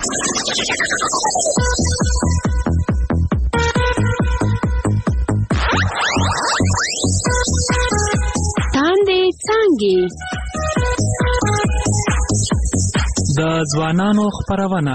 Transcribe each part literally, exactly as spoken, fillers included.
تاندې څانګې د ځوانانو خپرونه.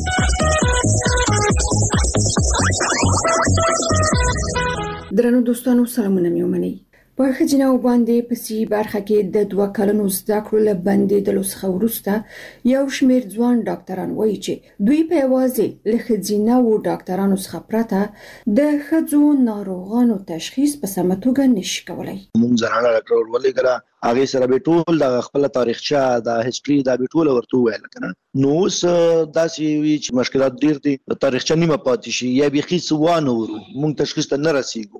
درنو دوستانو سلامونه مې ومنئ. په ښځینه باندې په سی برخه کې د دوه کلونو زده کړو له بندېدلو څخه وروسته یو شمېر ځوان ډاکټران وایي چې دوی په یوازې له ښځینه و ډاکټرانو څخه پرته د ښځو ناروغانو تشخیص په سمه توګه نشي کولای. موږ زنانه ډاکټر ولګرا هغه سره به ټول د خپل تاریخچه د هیستوري د به ټول ورته ویل کنه. نو اوس داسې وی چې مشکلات ډیر دي، تاریخچه نیمه پاتې شي یا به خي سوانه ورو موږ تشخیص ته نه رسیږو.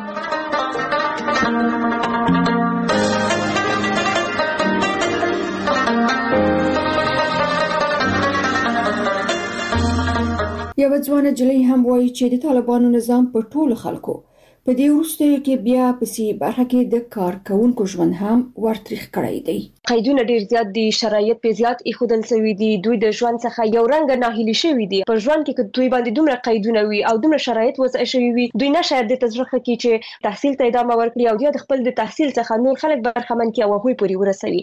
یو ځوان جلۍ هم وایي چې د طالبانو نظام په ټولو خلکو په دې وروستیو کې بیا په سی برخه کې د کارکونکو ژوند هم ورتریخ کړی دی. قیدونه ډیر زیات دي، شرایط په زیات ایښودل شوي دي، دوی د ژوند څخه یو رنګ ناهیلي شوي دي. په ژوند کې که دوی باندې دومره قیدونه وي او دومره شرایط وضع شوي وي، دوی نه شاید د تجربه کې چې تحصیل ته ادامه ورکړي او د خپل د تحصیل څخه نور خلک برخمن کړي او هغوی پورې ورسوي.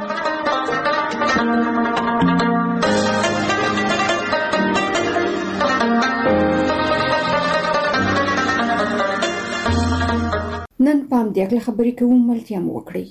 نن پام دې اګل خبرې کوم ملتیا مو وکړي.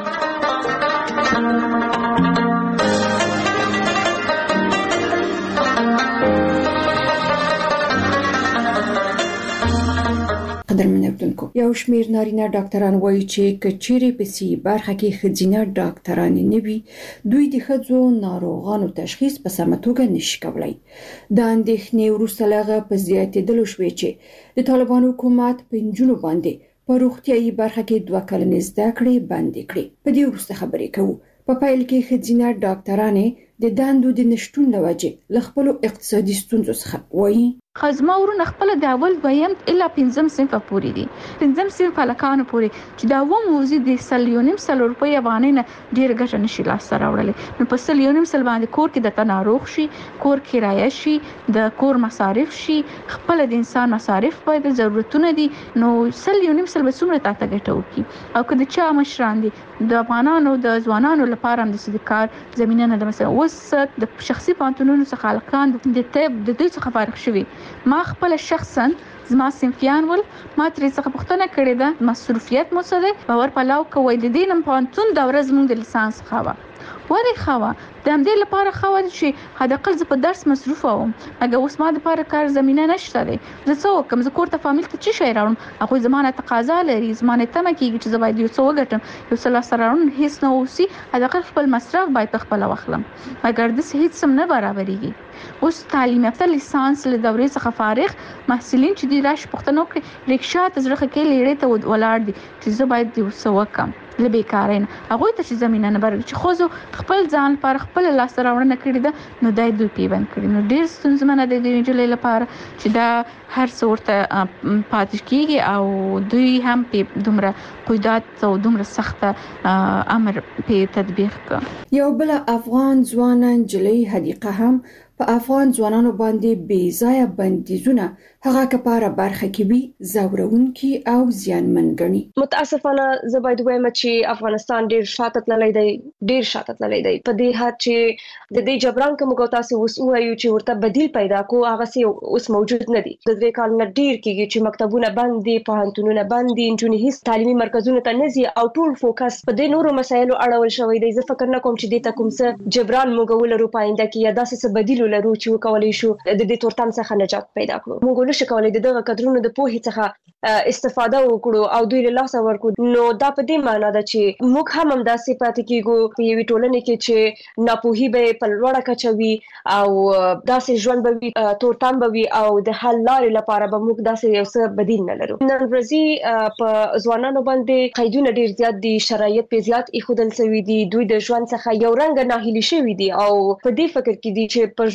قدرمن اردوونکو، یو شمېر نارینه ډاکټران وایي چې کچېرې په سی برخه کې ښځینه ډاکټران نه وي، دوی د ښځو ناروغانو تشخیص په سمه توګه نشي کولای. د اندېښنې وروسته لغه په زیاتېدلو شوې چې د طالبانو حکومت په نجونو باندې په روغتیايي برخه کې دوه کلنې زده کړې بندې کړې. په دې وروسته خبرې کوو. په پایل کې ښځینه ډاکټرانې د دندو د نشټون له وجې له خپلو اقتصادي ستونزو څخه وایي. خزما ورونه خپل د اول دویم الا پنځم صنف پورې دي، پنځم صنف هلکانو پورې چې دا و موزي د سلیونیم سل روپۍ افغانۍ نه ډیر ګټه نشي لاسته راوړلی. نو په سلیونیم سل باندې کور کې د تناروغ شي، کور کرایه شي، د کور مصارف شي، خپل د انسان مصارف باید ضرورتونه دي. نو سلیونیم سل به څومره تاته ګټه وکړي. او که د چا مشران دي د افغانانو د ځوانانو لپاره هم د کار زمینه نه ده. مثلا اوس د شخصي پانتونونو څخه هلکان د طب د دوی څخه فارغ شوي. ما خپل شخصا زما صنفیان ول ما ترې څخه پوښتنه کړې ده مصروفیت مو څه دی، باور پلاو کوي د دې نن پانتون د ورځ مونږ د لیسانس خوا ولې خوا د همدې لپاره خوا چې حداقل زه په درس مصروف وم، اګه اوس ما دپاره کار زمینه نشته دی. زه څه وکړم؟ زه کور ته فامیل ته څه شی راوړم؟ هغوی زما نه تقاضا لري، زما نه تمه کېږي چې زه باید یو څه وګټم، یو څه لاسته راوړم هېڅ نه اوسي، حداقل خپل مصرف باید په خپله واخلم، مګر داسې هېڅ هم نه برابرېږي. اوس تعلیم یافته لیسانس له دورې څخه فارغ محصلین چې دي راشي پوښتنه وکړي، رکشا ته زړه ښه کې لیړې ته ولاړ دي چې زه باید یو څه وکړم له بېکارۍ نه. هغوی ته چې زمینه نه برابرېږي چې ښځو خپل ځان لپاره خپله لاسته راوړنه کړې ده، نو دا یې دوی پیبند کړي. نو ډېر ستونزمنه دی د نجلۍ لپاره چې دا هر څه ورته پاتې کېږي او دوی هم پې دومره قیودات او دومره سخته امر پې تطبیق کړه. یو بله افغان ځوانه نجلۍ حدیقه هم په افغان ځوانانو باندې بې ځایه بندیزونه هغه کپاره برخه کې وي ځورونکي او زیانمن ګڼي. متاسفانه زه باید ووایم چې افغانستان ډېر شاته تللی دی، ډېر شاته تللی دی په دې حد چې د دې جبران که موږ تاسو اوس ووایو چې ورته بدیل پیدا کړو، هغسې اوس موجود نه دي. د درې کال نه ډېر کېږي چې مکتبونه بند دي، پوهنتونونه بند دي، نجونې هېڅ تعلیمي مرکزونو ته نه ځي او ټول فوکس په دې نورو مسایلو اړول شوی دی. زه فکر نه کوم چې دې ته کوم څه جبران موږ ولرو په آینده کې یا داسې څه بدیل لرو چې وکولی شو د دې تورتم څخه نجات پیدا کړو. موږ نشو کولی د دغه کدرونو د پوهې څخه استفاده وکړو او دوی له لاسه ورکړو. نو دا په دې معنا ده چې موږ هم همداسې پاتې کېږو په یوې ټولنې کې چې ناپوهي به په لوړه کچه وي او داسې ژوند به وي، تورتم به وي او د حل لارې لپاره به موږ داسې یو څه بدیل نه لرو. نن ورځې په ځوانانو باندې قیدونه ډېر زیات دي، شرایط په زیات ایښودل شوي دي، دوی د ژوند څخه یو رنګه ناهیلي شوي دي او په دې فکر کې دي چې په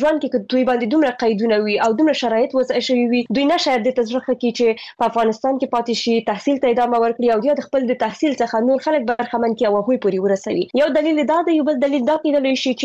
ژوند کې دوی باندې دومره قیدونه وي او دومره شرایط وضع شوي وي دوی نه شاید د تجربه کې چې په افغانستان کې پاتې شي تحصیل ته ادامه ورکړي او د خپل د تحصیل څخه نور خلک برخمن کړي او هغوی پورې ورسوي. یو دلیل دا دی، یو بل دلیل دا کېدلی شي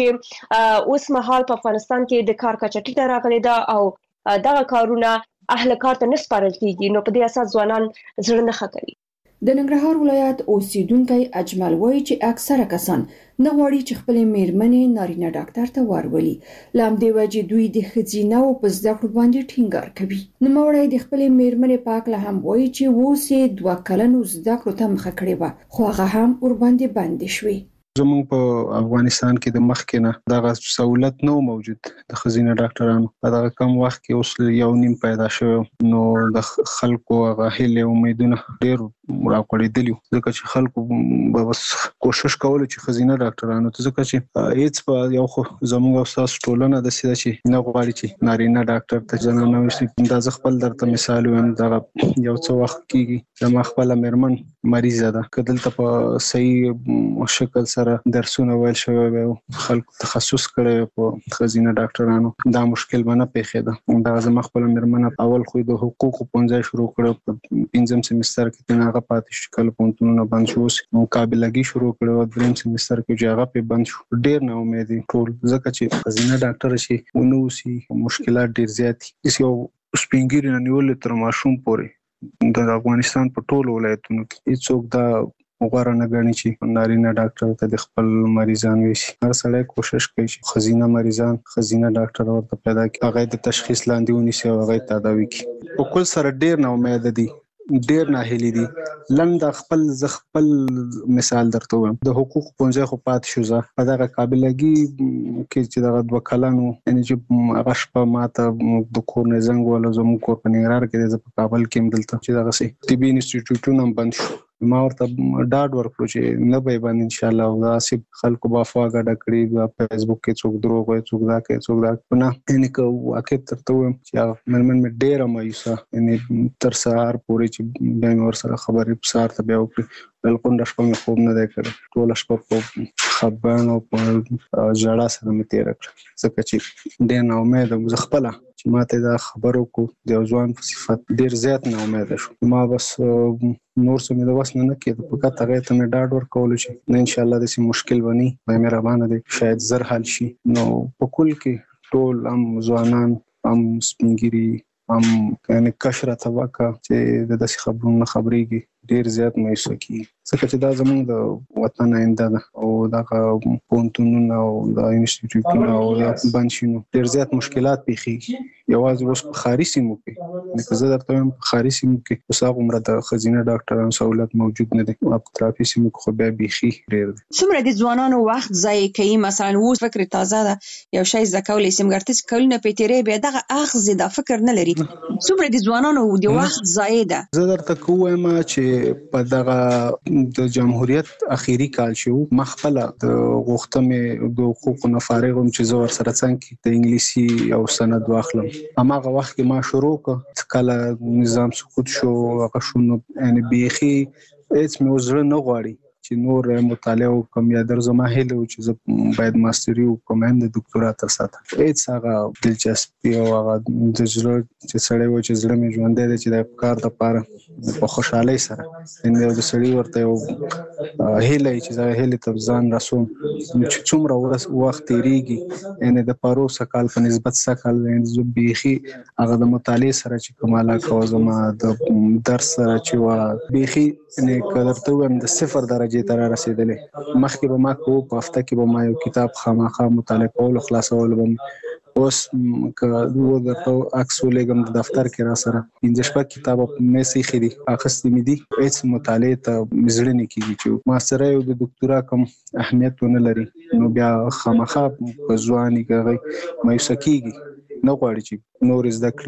چې اوس مهال په افغانستان کې د کار کچه ټیټه راغلې ده او دغه کارونه اهل کار ته نه سپارل کېږي، نو په دې اساس ځوانان زړه نه ښه کوي. د ننګرهار ولایت اوسیدونکي اجمل وایي چې اکثره کسان نه غواړي چې خپل میرمنې نارینه ډاکټر ته ورولي، لام دی وجه دوی د ښځینه او په زده کړو باندې ټینګار کوي. نوموړی د خپل میرمنې په اړه هم وایي چې اوس یې دوه کلنو زده کړو ته مخه کړې وه خو هغه هم ورباندې بندې شوې. زموږ په افغانستان کې د مخکې نه دغه سہولت نو موجود د ښځینه ډاکټرانو په دغه کم وخت کې اوس یو نیم پیدا شوی نو د خلکو هغه هیله امیدونه ډېر راکړېدلی ځکه چې خلکو به بس کوشش کول چې ښځینه ډاکټرانو ته ځکه چې هیڅ په یو خو زموږ او تاسو ټولنه د سیده چې نه غواړي چې نارینه ډاکټر ته زنانه وشي. دا زه خپل درته مثال وایم، دغه یو څه وخت کېږي زما خپله میرمن مریضه ده که دلته په صحیح شکل سره درسونه ویل شوی و خلکو تخصص کړی په ښځینه ډاکټرانو دا مشکل به نه پیښېده. دغه زما خپله میرمنه اول خو د حقوقو پوهنځی شروع کړی په پنځم سیمستر کې ترې هغه پاتې شو، کله پوهنتونونه بند شو، اوس مقابلګي شروع کړی و درېیم سیمستر کې چې هغه پرې بند شو. ډېر نا امیدي ټول ځکه چې ښځینه ډاکټره چې ونه اوسي مشکلات ډېر زیات دي. یو سپین ږیري نه نیولې تر ماشوم پورې د افغانستان په ټولو ولایتونو کې هېڅوک دا غوره نه ګڼي چې نارینه ډاکټر ته د خپل مریضان وشي. هر سړی کوشش کوي چې ښځینه مریضان ښځینه ډاکټر ورته پیدا کړي، هغه د تشخیص لاندې ونیسي او هغه تداوي کړي. په کل سره ډېر نا امیده دي، ډېر ناهیلي دي. لنډ خپل ز خپل مثال درته وایم، د حقوق پوهنځی خو پاتې شو، زه په دغه قابلګي کې چې دغه دوه کلن و یعنې چې هغه شپه ماته د کور نه زنګ ووهلو، زموږ کور په ننګرهار کې دی، زه په کابل کې یم دلته چې دغسې طبي انسټیټیوټونه هم بند شو. ما ورته ډاډ ورکړو چې نه به یې بند انشاءالله او داسې خلکو به افوا ګډه کړي په فیسبوک کې څوک دروغ وایي څوک دا کوي څوک دا کوي. نه یعنې که واقع درته ووایم چې هغه میرمن مې ډېره مایوسه یعنې تر سهار پورې چې بیا مې ورسره خبرې سهار ته بیا وکړي. بلکل شپه مې خوب نه دی کړی، ټوله شپه په خپګان او په ژړا سره مې تېره کړه ځکه چې ډېر نا امیده وم. زه خپله چې ما ته دا خبر وکړو د یو ځوان په صفت ډېر زیات نا امیده شو. ما بس نور څه مې د وس نه نه کېده، فقط هغې ته مې ډاډ ورکولو چې نه انشاءالله داسې مشکل به نه وي، خدای مهربانه دی شاید زر حل شي. نو په کل کې ټول هم ځوانان هم سپین ږیري هم یعنې کشره طبقه چې د داسې خبرونو نه خبرېږي ډېر زیات مایوسه کېږي ځکه چې دا زموږ د وطن آینده ده او دغه پوهنتونونه او د انسټیټیوټونه او د بند شي نو ډېر زیات مشکلات پیښېږي. یوازې اوس په ښاري سیمو کې لکه زه درته وایم په ښاري سیمو کې اوس هغومره د ښځینه ډاکټرانو سهولت موجود نه دی، په اطرافي سیمو کې خو بیا بیخي ډېر دی. څومره د ځوانانو وخت ضایع کوي؟ مثلا اوس فکر تازه ده یو شی زده کولی سم ګرته چې کلونه پرې تېری بیا دغه اخذ دا فکر نه لري. څومره د ځوانانو د وخت ضایع ده؟ زه درته که ووایم چې په دغه د جمهوریت اخیری کال چې ما خپله د غوښته مې د حقوقو نه فارغ وم چې زه ورسره څنګ کې د انګلیسي یو سند واخلم. هماغه وخت کې ما شروع کړه، کله نظام سقوط شو هغه شو نو یعنې بیخي هېڅ مې اوس زړه نه غواړي چې نور مطالعه وکړم یا در زما هیله و چې زه باید ماستري وکړم هم د دکتورا ترسره. هېڅ هغه دلچسپي او هغه د زړه چې سړی و چې زړه مې ژوندی دی چې د کار دپاره په خوشحالۍ سره یعنې یو د سړي ورته یو هیله وي چې زه هیلې ته ځان رسوم چې څومره وخت تېرېږي یعنې د پروسه کال په نسبت سږ کال زه بیخي هغه د مطالعې سره چې کوم علاقه وه زما د درس سره چې وه بیخي یعنې که درته ووایم د صفر درجې ته را رسېدلې. مخکې به ما کوو په هفته کې به ما یو کتاب خامخا مطالعه کولو خلاصولو به اوس که درته عکس ولېږم د دفتر کې را سره پنځه شپږ کتابه په میز ایښي دي اخیستې مې دي، هېڅ مطالعې ته مې زړه نه کېږي چې ماسترۍ او د دکتورا کوم اهمیت ونه لري نو بیا خامخا په ځوان یې که هغه مایوسه کېږي، نه غواړي چې نور زده کړې وکړي.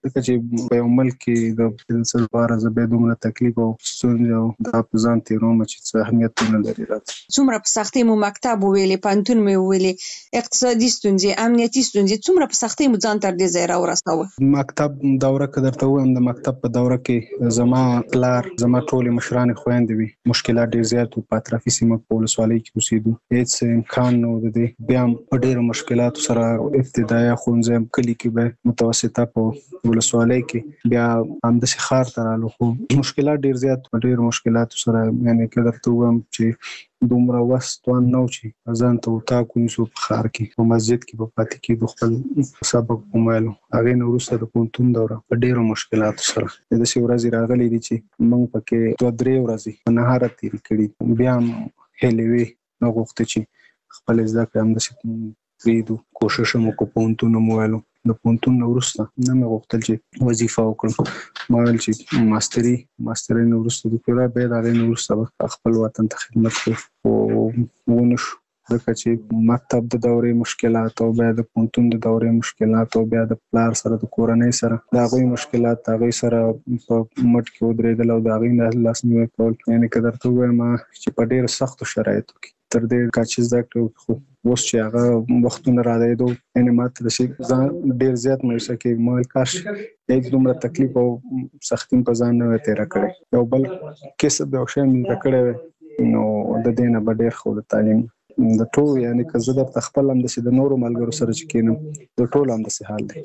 ځکه چې په یو ملک کې د فلسفې لپاره زبې دومره تکلیف او ستونزې او د ځان تیروم چې څه اهمیت نه لري راته. څومره په سختۍ مو مکتب وویلې، پوهنتون مې وویلې، اقتصادي ستونزې، امنیتي ستونزې، څومره په سختۍ مو ځان تر دې ځای راورساوه؟ مکتب دوره کې درته وایم، د مکتب په دوره کې زما پلار زما ټولې مشرانې خویندې وي، مشکلات ډېر زیات وو. په اطرافي سیمه په ولسوالۍ کې اوسېدو، هېڅ امکان نه و د دې. بیا هم په ډېرو مشکلاتو سره ابتدایي ښوونځی کلي کې به متوسطه په ولسوالۍ کې، بیا همداسې ښار ته رالو، خو مشکلات ډېر زیات په ډېرو مشکلاتو سره. یعنې که درته ووایم چې دومره وس توان نه و چې ځان ته اطاق ونیسو په ښار کې، په مسجد کې به پاتې کېدو، خپل سبق به ویلو. هغې نه وروسته د پوهنتون دوره په ډېرو مشکلاتو سره. داسې ورځې راغلي دي چې موږ پکې دوه درې ورځې په نهاره تېرې کړي، بیا هم هیلې وې نه غوښته چې خپل زده کړې همداسې پرېږدو. کوشش هم وکړو، پوهنتون هم وویلو. د پوهنتون نه وروسته نه مې غوښتل چې وظیفه وکړم، ما ویل چې ماستري ماستري نه وروسته دکتورا، بیا د هغې نه وروسته به خپل وطن ته خدمت کوو، خو ونه شو. ځکه چې مکتب د دورې مشکلات او بیا د پوهنتون د دورې مشکلات او بیا د پلار سره د کورنۍ سره د هغوی مشکلات د هغوی سره په مټ کې ودرېدل او د هغوی نه لاسنیوی کول. یعنې که درته ووایم چې په ډېرو سختو شرایطو کې تر دې کچې زده کړې، خو اوس چې هغه وختونه رارسېدو، یعنې ما ته داسې ځان ډېر زیات مایوسه کېږي. ما ویل کاش هېڅ دومره تکلیف او سختي په ځان نه وای تېره کړې، یو بل کسب یو شی مې زده کړی وی، نو د دې نه به ډېر ښه د تعلیم د ټول. یعنې که زه درته خپل همداسې د نورو ملګرو سره چې کېنم، د ټول همداسې حال دی.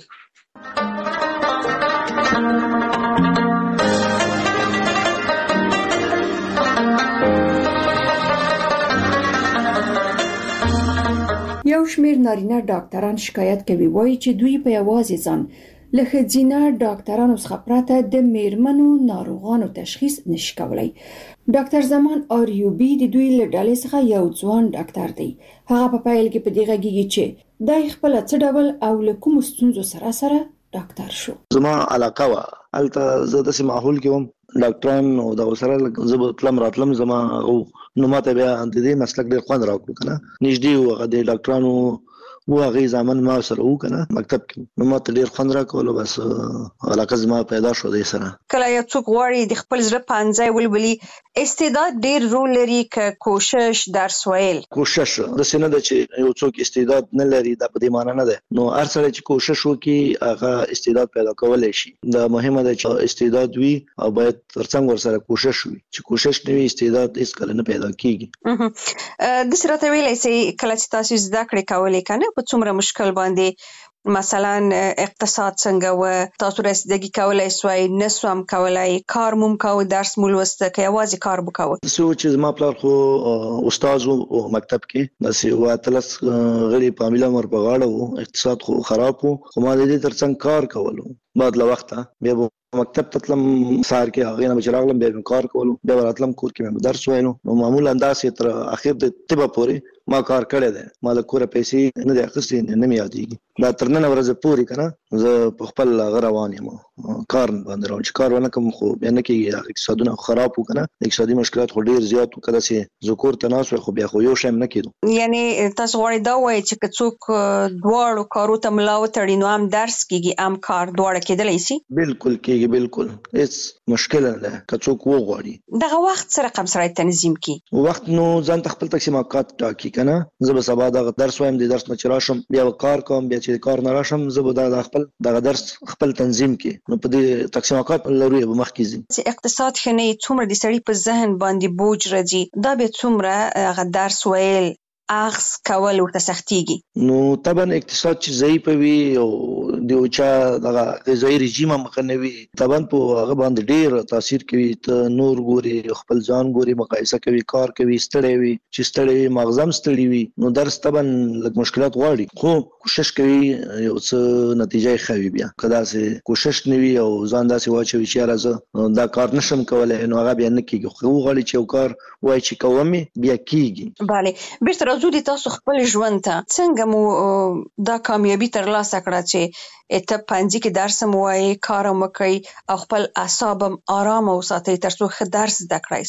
یو شمېر نارینه ډاکټران شکایت کوي، وایي چې دوی په یوازې ځان له ښځینه ډاکټرانو څخه پرته د میرمنو ناروغانو تشخیص نشي کولای. ډاکټر زمان آریوبي د دوی له ډلې څخه یو ځوان ډاکټر دی. هغه په پیل کې په دې غږیږي چې دای خپل څه ډول او له کوم ستونزو سره سره ډاکټر شو. زما علاقه وا الته زه داسې ماحول کې وم، ډاکټران او د سره زه به تلم راتلم، زما نو ماته بیا د دې مسلک ډېر خوند راکړو که نه، نږدې وو هغه د ډاکټرانو و هغې زامن ما سره وو که نه مکتب کې، نو ماته ډېر خوند راکولو. بس علاقه زما پیدا شو دی سره. کله یو څوک غواړي د خپل زړه پانځای ولولي، استعداد ډېر رول لري که کوشش درس ویل؟ کوشش داسې نه ده چې یو څوک استعداد نه لري، دا په دې معنی نه ده. نو هر سړی چې کوشش وکړي هغه استعداد پیدا کولی شي. دا مهمه ده چې استعداد وي او باید ترڅنګ ورسره کوشش وي. چې کوشش نه وي استعداد هېڅکله نه پیدا کېږي. داسې راته ویلی سئ کله چې تاسو زده کړې کولې که نه، په څومره مشکل باندې، مثلا اقتصاد څنګه و، تاسو رسیدګي کولای سوای، نه سوم کولای، کار مو کوو، درس مو لوسته، که یوازې کار به کوو؟ داسې چې زما پلار خو استاد و مکتب کې، داسې اووه اتلس غړي فامیل هم ور په غاړه و، اقتصاد خو خراب و، خو ما د دې ترڅنګ کار کولو. بعد له وخته بیا به مکتب ته تلم، سهار کې هغې نه به چې راغلم بیا مې کار کولو، بیا به راتلم کور کې مې درس ویلو. نو معمولا داسې تر اخر د طبه پورې ما کار کړی دی. ما له کوره پیسې نه دی اخیستې، نه مې یادېږي. دا تر ننه ورځې پورې که نه زه په خپل هغه روان یم، کار باندې روان. چې کار ونه کړم خو بیا نه کېږي، اقتصادونه خراب وو که نه، اقتصادي مشکلات خو ډېر زیات وو. که داسې زه کور ته ناست وای خو بیا خو یو شی هم نه کېدو. یعنې تاسو غواړئ دا ووایئ چې که څوک دواړو کارو ته ملا وتړي نو هم درس کېږي هم کار، دواړه کېدلی شي؟ بالکل کېږي، بالکل هېڅ مشکل نه ده که څوک وغواړي. دغه وخت څه رقم سړی تنظیم کړي؟ وخت نو ځان ته خپل تقسیم اوقات ټاکي که نه. زه به سبا دغه درس وایم، د درس نه چې راشم بیا به کار کوم، بیا چې کار نه راشم زه به دا خپل دغه درس خپل تنظیم کړي. نو په دې تقسیم اوقات لرو به مخکې ځي. چې اقتصاد ښه نه وي، څومره د سړي په ذهن باندې بوج راځي، دا بیا څومره هغه درس ویل اخذ کول ورته سختېږي. نو طبعا اقتصاد چې ضعیف وي او د یو چا دغه غذایي رژیم هم ښه نه وي، طبعا په هغه باندې ډېر تاثیر کوي. ته نور ګوري، خپل ځان ګوري، مقایسه کوي، کار کوي، ستړی وي. چې ستړی وي مغزه هم ستړي وي، نو درس طبعا لږ مشکلات غواړي، خو کوشش کوي یو څه نتیجه یې ښه وي. بیا که داسې کوشش نه وي او ځان داسې واچوي چې یاره زه دا کار نشم کولی، نو هغه بیا نه کېږي. خو وغواړي چې یو کار وایي چې کوم یې بیا کېږي. بله، بېرته راځو د تاسو خپل ژوند ته. څنګه مو دا کامیابي ترلاسه کړه چې ته پنځه کې درس هم وایې، کار هم وکړئ او خپل اعصاب هم ارامه وساتئ تر څو ښه درس زده کړای سوئ؟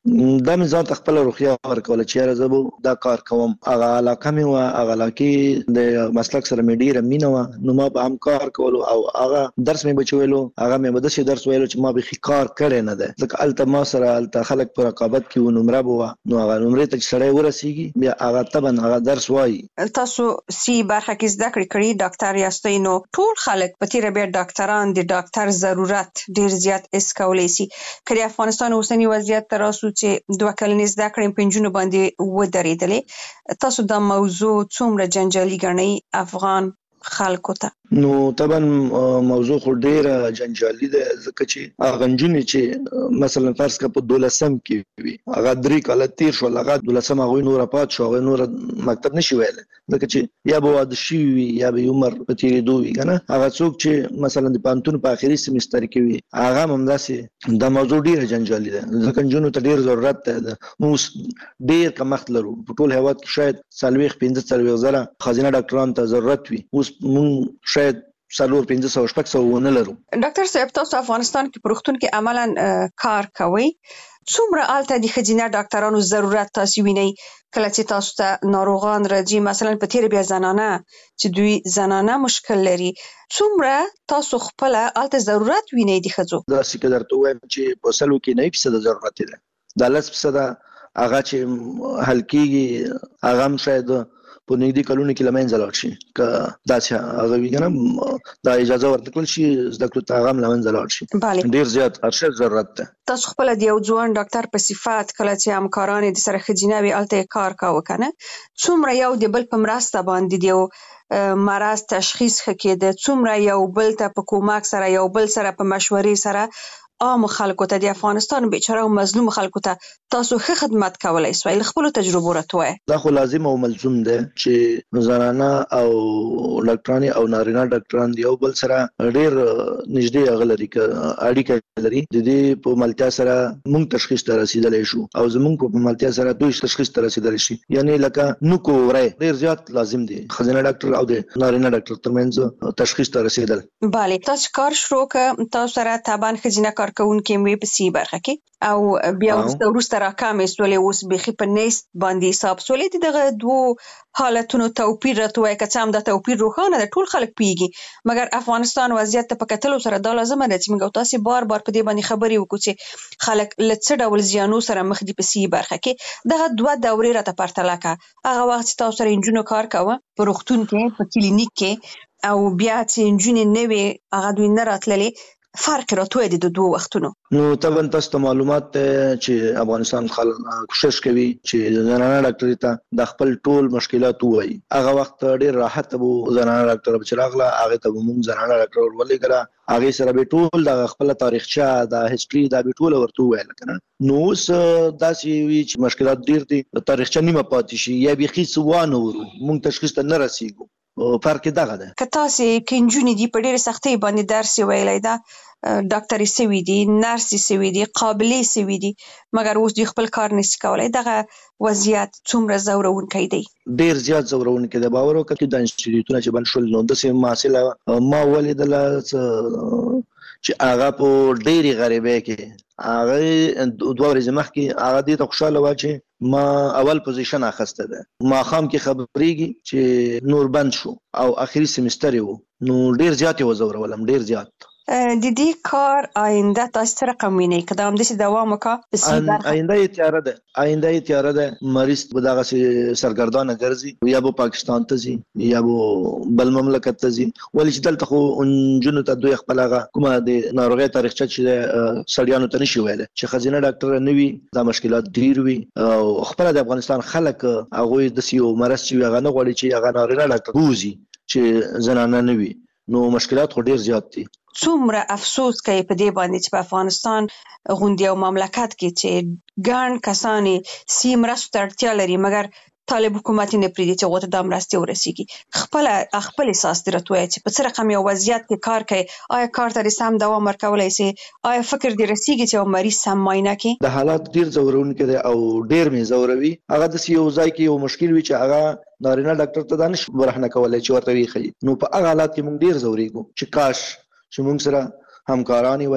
دا مې ځان ته خپل روغتیا ورکوله چې زه به دا کار کوم. هغه علاقه مې وه، هغه علاقې د مسلک سره مې ډېره مینه وه، نو ما به هم کار کولو او هغه درس مې به چې ویلو هغه مې به داسې درس ویلو چې ما بیخي کار کړی نه دی، ځکه هلته ما سره هلته خلک په رقابت کې وو، نمره به وه، نو هغه نمرې ته چې سړی ورسېږي بیا هغه طبعا هغه درس وایي. تاسو سی برخه کې زده کړې کړي ډاکټر یاستئ، نو ټول خلک په تیره بیا ډاکټران د ډاکټر ضرورت ډېر زیات حس کولی سي. که د افغانستان اوسني وضعیت ته راسو چې دوه کلنې زده کړې په نجونو باندې ودرېدلې، تاسو دا موضوع څومره جنجالي ګڼئ افغان خلکو ته؟ نو طبعا موضوع خو ډیره جنجالي ده، ځکه چې هغه نجونې چې مثلا فرض کړه په دولسم کې وي، هغه درې کاله تیر شول، هغه دولسم هغوی نوره پات شو، هغوی نوره مکتب نشي ویلی، ځکه چې یا به واده شوي وي یا به یې عمر په تېرېدو وي که نه. هغه څوک چې مثلا د پوهنتون په آخري سیمستر کې وي هغه هم همداسې دا موضوع ډیره جنجالي ده، ځکه نجونو ته ډېر ضرورت دی. موږ اوس ډېر کمښت لرو په ټول هېواد کې، شاید څلوېښت پنځه څلوېښت زره ښځینه ډاکټرانو ته ضرورت وي، اوس موږ شاید څلور پنځه سوه شپږ سوه ونه لرو. ډاکټر صاحب، تاسو افغانستان کې په روغتون کې عملاً کار کوئ، څومره هلته د ښځینه ډاکټرانو ضرورت تاسو وینئ کله چې تاسو ته ناروغان راځي؟ مثلا په تېره بیا زنانه چې دوی زنانه مشکل لري، څومره تاسو خپله هلته ضرورت وینئ د ښځو؟ داسې که درته ووایم چې په سلو کې نهه فیصده ضرورت دی، دا لس فیصده هغه چې حل کېږي هغه هم شاید په نږدې کلونو کې له منځه لاړ شي، که داسې هغه وي که نه دا اجازه ورته کړل شي زده کړو ته هغه هم له منځه لاړ شي. ډېر زیات ارشد ضرورت ده. تاسو خپله د یو ځوان ډاکټر په صفت کله چې همکاران د سره ښځینه وي هلته یې کار کاوه که نه، څومره یو د بل په مرسته باندې د یو مرض تشخیص ښه کېده، څومره یو بل ته په کومک سره یو بل سره په مشورې سره عام خلکو ته، د افغانستان بیچاره او مظلوم خلکو ته تاسو ښه خدمت کولی سوای؟ له خپلو تجربو راته ووایه. دا خو لازم او ملزوم دی چې زنانه او ډاکټرانې او نارینه ډاکټران د یو بل سره ډېر نږدې هغه لري، که اړیکه لري، د دې په ملتیا سره موږ تشخیص ته رسېدلی شو او زموږ په ملتیا سره دوی تشخیص ته رسېدلی شي. یعنې لکه نوک او وری ډېر زیات لازم دی، ښځینه ډاکټر او د نارینه ډاکټر ترمنځ تشخیص ته رسېدل. بله، تاسو کار شروع که تاسو سره طبعا ښځینه کارکوونکې مې په سی برخه کې او بیا وروسته وروسته راکمې سولې، اوس بیخي په نیست باندې حساب سولې، د دغه دوو حالتونو توپیر راته ووایه، که څه هم دا توپیر روښانه ده، ټول خلک پوهېږي، مګر افغانستان وضعیت ته په کتلو سره دا لازمه ده چې موږ او تاسې بار بار په دې باندې خبرې وکړو چې خلک له څه ډول زیانو سره مخ دي په سی برخه کې. دغه دوه دورې راته پرتله کړه، هغه وخت چې تاسو سره نجونو کار کوه په روغتون کې په کلینیک کې، او بیا چې نجونې نه وې هغه دوی نه راتللې، فرق راته وایه د دوو وختونو. نو طبعا تاسو ته معلومات دی چې افغانستان خلک کوشش کوي چې زنانه ډاکټري ته د خپل ټول مشکلات ووایي. هغه وخت ډېر راحت به زنانه ډاکټر چې راغله هغې ته به موږ زنانه ډاکټر ور ولېږله، هغې سره به ټول د خپله تاریخچه د هسټري دا به ټوله ورته وویله که نه. نو اوس داسې وي چې مشکلات ډېر دي، تاریخچه نیمه پاتې شي یا بیخي څه وانه ورو، موږ تشخیص ته نه رسېږو. فرق دغه ده. که تاسې که نجونې دي په ډېرې سختۍ باندې درس یې ویلی ده، ډاکټرې سوي دي، نرسې سوي دي، قابلې سوي دي، مګر اوس دوی خپل کار نشي کولی، دغه وضعیت څومره ځورونکی دی؟ ډېر زیات ځورونکی دی. باور وکړه چې دا انسټیټیوټونه چې بند شول، نو داسې محصله ما ولیدله چې هغه په ډېرې غریبۍ کې، هغه دوه ورځې مخکې هغه دې ته خوشحاله وه چې ما اول پوزیشن اخیسته ده، ماښام کې خبرېږي چې نور بند شو او آخري سیمستر یې و، نو ډېر زیات یې وځورولم، ډېر زیات. د دې کار آینده تاسو څه رقم وینئ؟ که دا همداسې دوام وکړه په سی برخه؟ آینده یې تیاره ده، آینده یې تیاره ده. مریض به دغسې سرګردانه ګرځي، یا به پاکستان ته ځي یا به بل مملکت ته ځي، ولې چې دلته خو نجونو ته دوی خپل هغه کومه د ناروغۍ تاریخچه چې سړیانو ته نشي ویلی، چې ښځینه ډاکټره نه وي دا مشکلات ډېر وي، او خپله د افغانستان خلک هغوی داسې یو مرض چې وي هغه نه غواړي چې هغه نارینه ډاکټر بوځي چې زنانه نه وي، نو مشکلات خو ډېر زیات دي. څومره افسوس کوي په دې باندې چې په افغانستان غوندې یو مملکت کې چې ګڼ کسان سی مرستو ته اړتیا لري، مګر طالب حکومت یې نه پرېږدي چې هغو ته دا مرستې ورسېږي. خپله خپل احساس دې راته ووایه چې په څه رقم یو وضعیت کې کار کوي، آیا کار ته دې سم دوام ورکولی سې؟ آیا فکر دې رسېږي چې یو مریض سم معاینه کړي؟ د حالات ډېر ځورونکی دی او ډېر مې ځوروي. هغه داسې یو ځای کې یو مشکل وي چې هغه نارینه ډاکټر ته دا نشي برهنه کولی چې ورته ویې ښیي، نو په هغه حالات کې موږ ډېر ځورېږو چې کاش چې موږ سره همکاران وای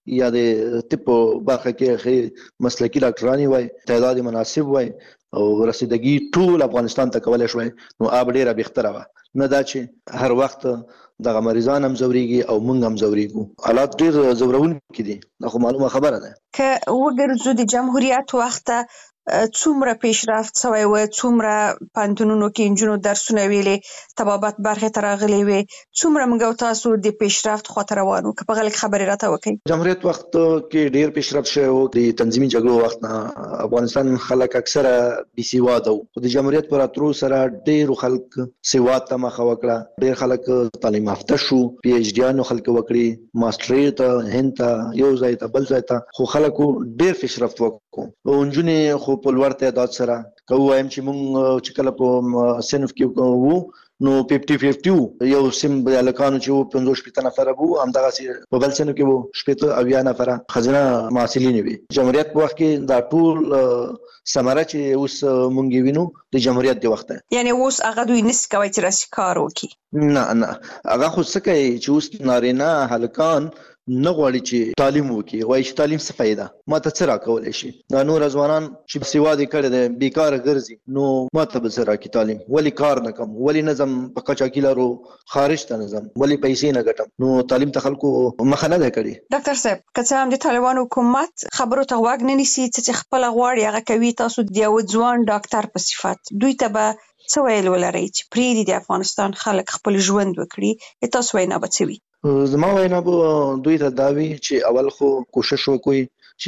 یا د طب برخه کې مسلکي ډاکټرانی وای تعداد مناسب وای او رسیدګي ټول افغانستان ته کولای شوی نو اب ډیره بهتره و نه دا چې هر وخت دغه مریضان هم زوريږي او مونږ هم زوريږو حالات ډیر زورون کې دي دا خو معلومه خبره ده ک وګرځو د جمهوریت وخت څومره پیشرفت شوی و څومره پانتونونو کې انجونو درسونه ویلې طبابت برخه ترغلي وي څومره موږ تاسو د پیشرفت خاطر روانو که په غلط خبري راته وکي جمهوریت وخت کې ډیر پیشرفت شوی او د تنظیمي جګړو وخت نه افغانستان خلک اکثره بي سیواده او د جمهوریت پر اترو سره ډیر خلک سیواد ته مخه وکړه ډیر خلک تعلیم یافته شو پی ایچ ډي انو خلک وکړي ماستري ته هند ته یو ځای ته بل ځای ته خو خلکو ډیر پیشرفت وکړو او انجونې خو په لوړ تعداد سره کوم چې مونږ چې کله په صنف کې وو نو پچاس پچاس یو سیم الکانو چې پنځوس شپږ نفر وو همدغه په بل صنف کې وو شپږ اویا نفر خزانه محصلین وي جمهوریت په وخت کې دا ټول ثمره چې اوس مونږ وینو د جمهوریت دی وخت یعنی اوس هغه دوی نس کوي چې راسي کار وکړي نه نه هغه خو څه کوي چې اوس نارینه هلکان نه غواړي چې تعلیم وکړي وایي چې تعلیم څه فایده ما ته څه راکولی شي دا نور ځوانان چې سواد یې کړی دی بیکاره ګرځي نو ما ته به څه راکړي تعلیم ولې کار نه کوم ولې نه ځم په قاچاقي لارو خارج ته نه ځم ولې پیسې نه ګټم نو تعلیم ته خلکو مخه نه ده کړې ډاکټر صاحب که څه هم د طالبانو حکومت خبرو ته غوږ نه نیسي چې خپل غواړي هغه کوي تاسو د یو ځوان ډاکټر په صفت دوی ته به څه ویل ولرئ چې پرېږدي د افغانستان خلک خپل ژوند وکړي تاسو وینا به څه وي زما وینا به دوی ته دا وي چې اول خو کوشش وکړي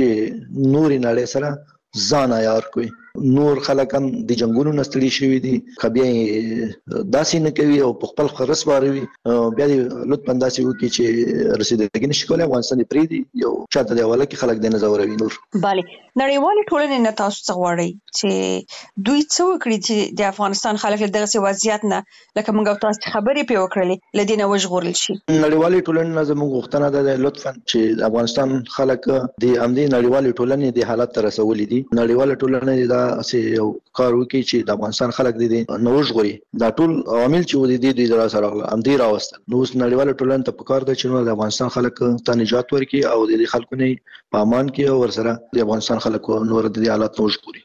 چې نورې نړۍ سره ځان عیار کړي نور خلک هم د جنگونو نه ستړي شوي دي که بیا یې داسې نه کوي او په خپل خرس واروي بیا دې لطفا داسې وکړي چې رسېدګي نشي کولی افغانستان یې پرېږدي یو چاته د حواله کې خلک دی نه ځوروي نور بله نړیوالې ټولنې نه تاسو څه غواړئ چې دوی څه وکړي چې د افغانستان خلک له دغسې وضعیت نه لکه موږ او تاسو خبرې پرې وکړلې له دې نه وژغورل شي نړیوالې ټولنې نه زموږ غوښتنه ده لطفا چې د افغانستان خلک د همدې نړیوالې ټولنې د حالت ته رسولي دي نړیواله ټولنه دا چې یو کار وکړي چې د افغانستان خلک دي نه وژغوري دا ټول عوامل چې ودي دي د سره راغله همدې راوستل نو اوس نړیواله ټولنه ته پکار ده چې نو د افغانستان خلک ته نجات ورکړي او د خلکو نه په امان کې او ورسره د افغانستان خلکو نور د حالات نه وژغوري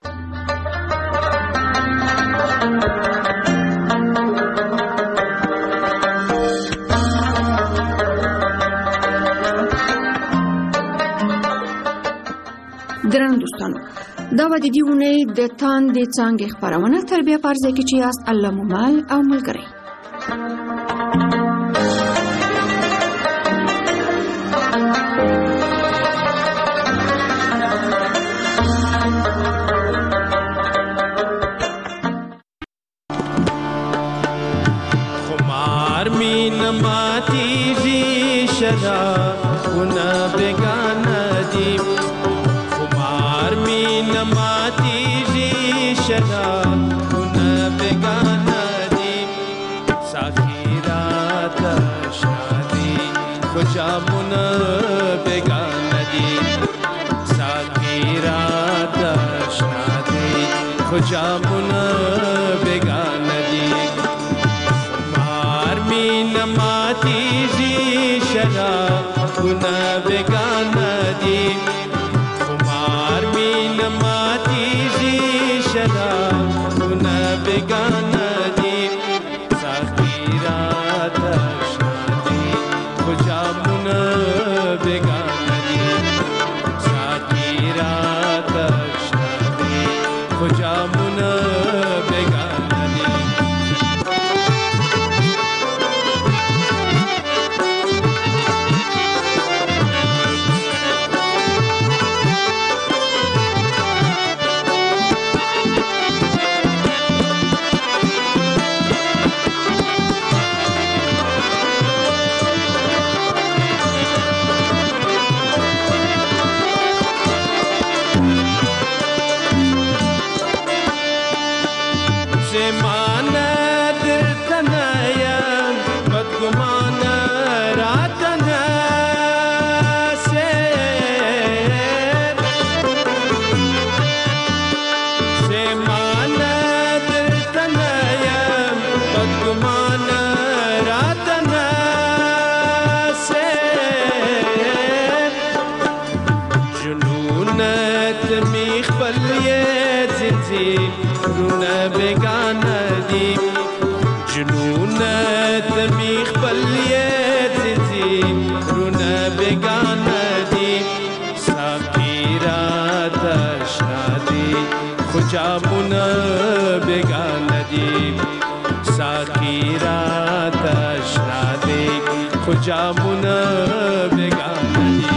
درنو دوستانو دا و د دې اونۍ د تاندې څانګې خپرونه تربیه پرځای کې چې یاست الله مومل او ملګری خمار می نماتیږي شرابونه بېګانه دي شرابونه بېګانه دي ساقي راته اشنا دي خو جامونه بېګانه دي ساقي راته اشنا دي خو جامونه بېګانه دي خمار می نه ماتېږي شرابونه بېګانه دي خمار می نه ماتېږي شرابونه بېګانه دي ساقي راته اشنا دي خو جامونه بېګانه دي ساقي راته اشنا دي خو جامونه بېګانه دي زی رونه بگانه دی جنونت میخ بلیت زی رونه بگانه دی ساقیرات اشنادی خجامونه بگانه دی ساقیرات اشنادی خجامونه بگانه دی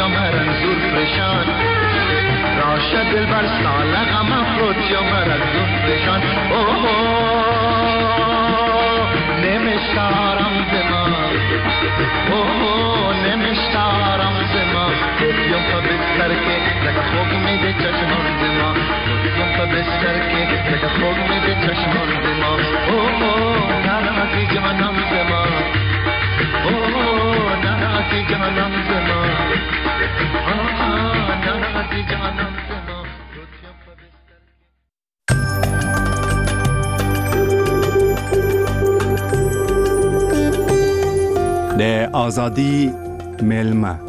مرنزور پریشان راشه دل بر ساله غم افروت یا مرنزور پریشان اوه نمیشتارم زمان اوه نمیشتارم زمان روزیم پا بستر که لگه خوب میده چشمان زمان روزیم پا بستر که لگه خوب میده چشمان زمان اوه نرازی جانم زمان اوه نرازی جانم زمان آه نرازی جانم زمان روزیم پا بستر د آزادی میلمه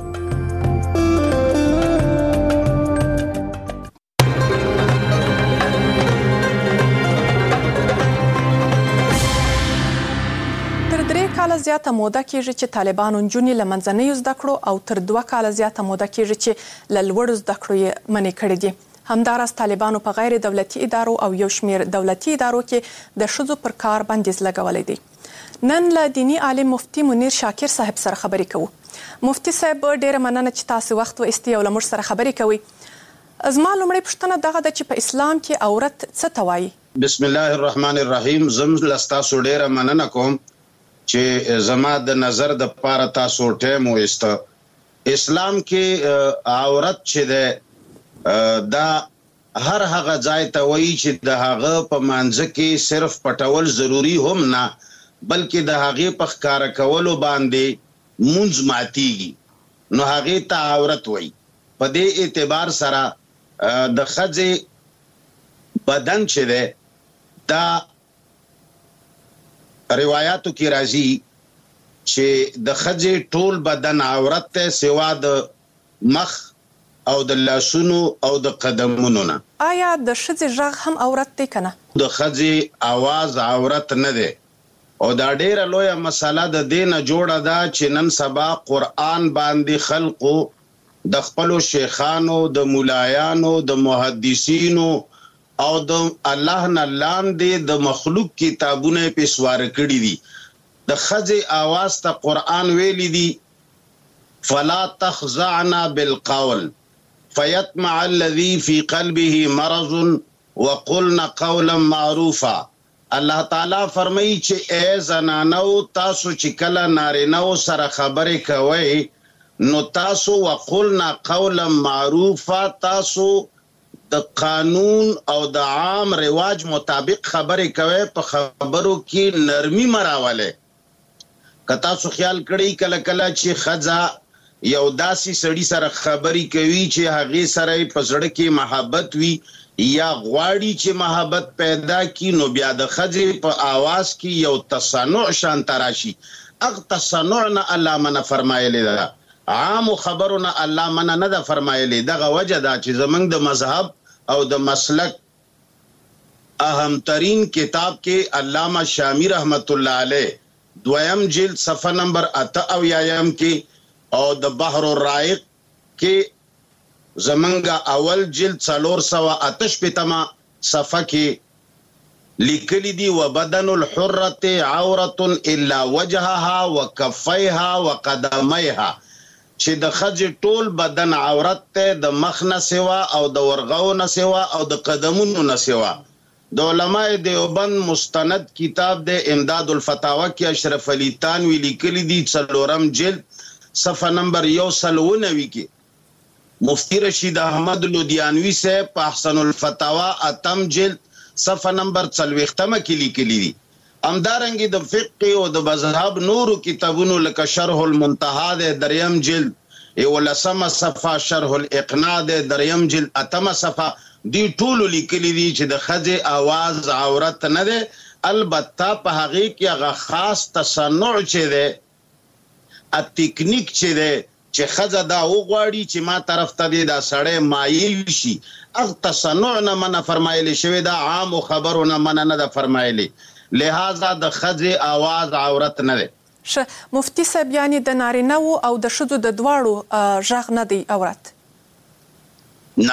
کاله زیاته موده کېږي چې طالبانو نجونې له منځنیو زده کړو او تر دوه کاله زیاته موده کېږي چې له لوړو زده کړو یې منع کړي دي. همداراز طالبانو په غیر دولتي ادارو او یو شمېر دولتي ادارو کې د ښځو پر کار بندیز لګولی دی. نن له دینی عالم مفتي منیر شاکر صاحب سره خبرې کوو. مفتي صاحب ډېره مننه چې تاسو وخت وایستئ او له موږ سره خبرې کوئ. زما لومړۍ پوښتنه دغه ده چې په اسلام کې عورت څه ته وایي؟ بسم الله الرحمن الرحیم. زم له ستاسو ډېره مننه کوم چې زما د نظر د پاره تاسو ټیم وایسته. اسلام کې عورت چې ده دا هر هغه ځای ته وایي چې د هغه په منځ کې صرف پټول ضروری هم نه بلکې د هغې په ښکاره کولو باندې مونځ ماتیږي نو هغې ته عورت وایي. په دې اعتبار سره د ښځې بدن چې دی دا روایاتو کې راځي چې د ښځې ټول بدن عورت دی سوا د مخ او د لاسونو او د قدمونو نه. آیا د ښځې غږ هم عورت دی که نه؟ د ښځې اواز عورت نه دی او دا ډیره لویه مسله د دې نه جوړه ده چې نن سبا قرآن باندې خلقو د خپلو شیخانو د مولایانو د محدثینو او د الله نه لاندې د مخلوق کتابونه په سوار کړي دي. د ښځې اواز ته قرآن ویلی دي فلا تخضعن بالقول فيطمع الذي في قلبه مرض وقلن قولا معروفا. الله تعالی فرمایي چې ای زنانو تاسو چې کله نارینهو سره خبرې کوئ نو تاسو وقلنا قولا معروفا تاسو د قانون او د عام رواج مطابق خبرې کوئ په خبرو کې نرمي مراوله. که تاسو خیال کړئ کله کله چې ښځه یو داسې سړي سره خبرې کوي چې هغې سره په زړه کې محبت وي یا غواړي چې محبت پیدا کی نو بیا د ښځې په آواز کې یو تصنع شانته راشي. هغه تصنع نه الله منع فرمایلی ده عامو خبرو نه الله منع نه ده فرمایلی. دغه وجه ده چې زمونږ د مذهب او د مسلک اهمترین کتاب کې علامه شامی رحمت الله علیه دویم جلد صفحه نمبر اته اویایم کې او د بحر الرائق کې زمنگا اول جلد څلور سوه اته شپېتمه صفحه کې لیکلی دي وبدن الحرة عورة الا وجهها وکفیها وقدمیها چې د ښځې ټول بدن عورت ته د مخ نه سوا او د ورغو نه سوا او د قدمونو نه سوا. د علماء دیوبند مستند کتاب د امداد الفتاوی کې اشرف علی تانوی لیکلی دي څلورم جلد صفحه نمبر یو سل اوه نوي کې مفتی رشید احمد لودیانوی صاحب په احسن الفتاوا اتم جلد صفحه نمبر څلوېښتمه کې لیکلي دي. همدارنګې د فقه او د مذهب نورو کتابونو لکه شرح المنتهى د دریم جلد یولسمه صفحه شرح الاقناع د دریم جلد اتمه صفحه دی ټولو لیکلي دي چې د ښځې اواز عورت نه دی البته په هغې کې هغه خاص تصنع چې دی ا تکنیک چې دی چې ښځه دا وغواړي چې ما طرف ته دی دا سړی مایل شي هغه تصنع نه منع فرمایلی شوې ده عامو خبرو نه منع نه ده فرمایلی لہذا د ښځې اواز عورت نه دی. ښه مفتي صاحب یعنې د نارینهو او د ښځو د دواړو غږ نه دی عورت؟ نه.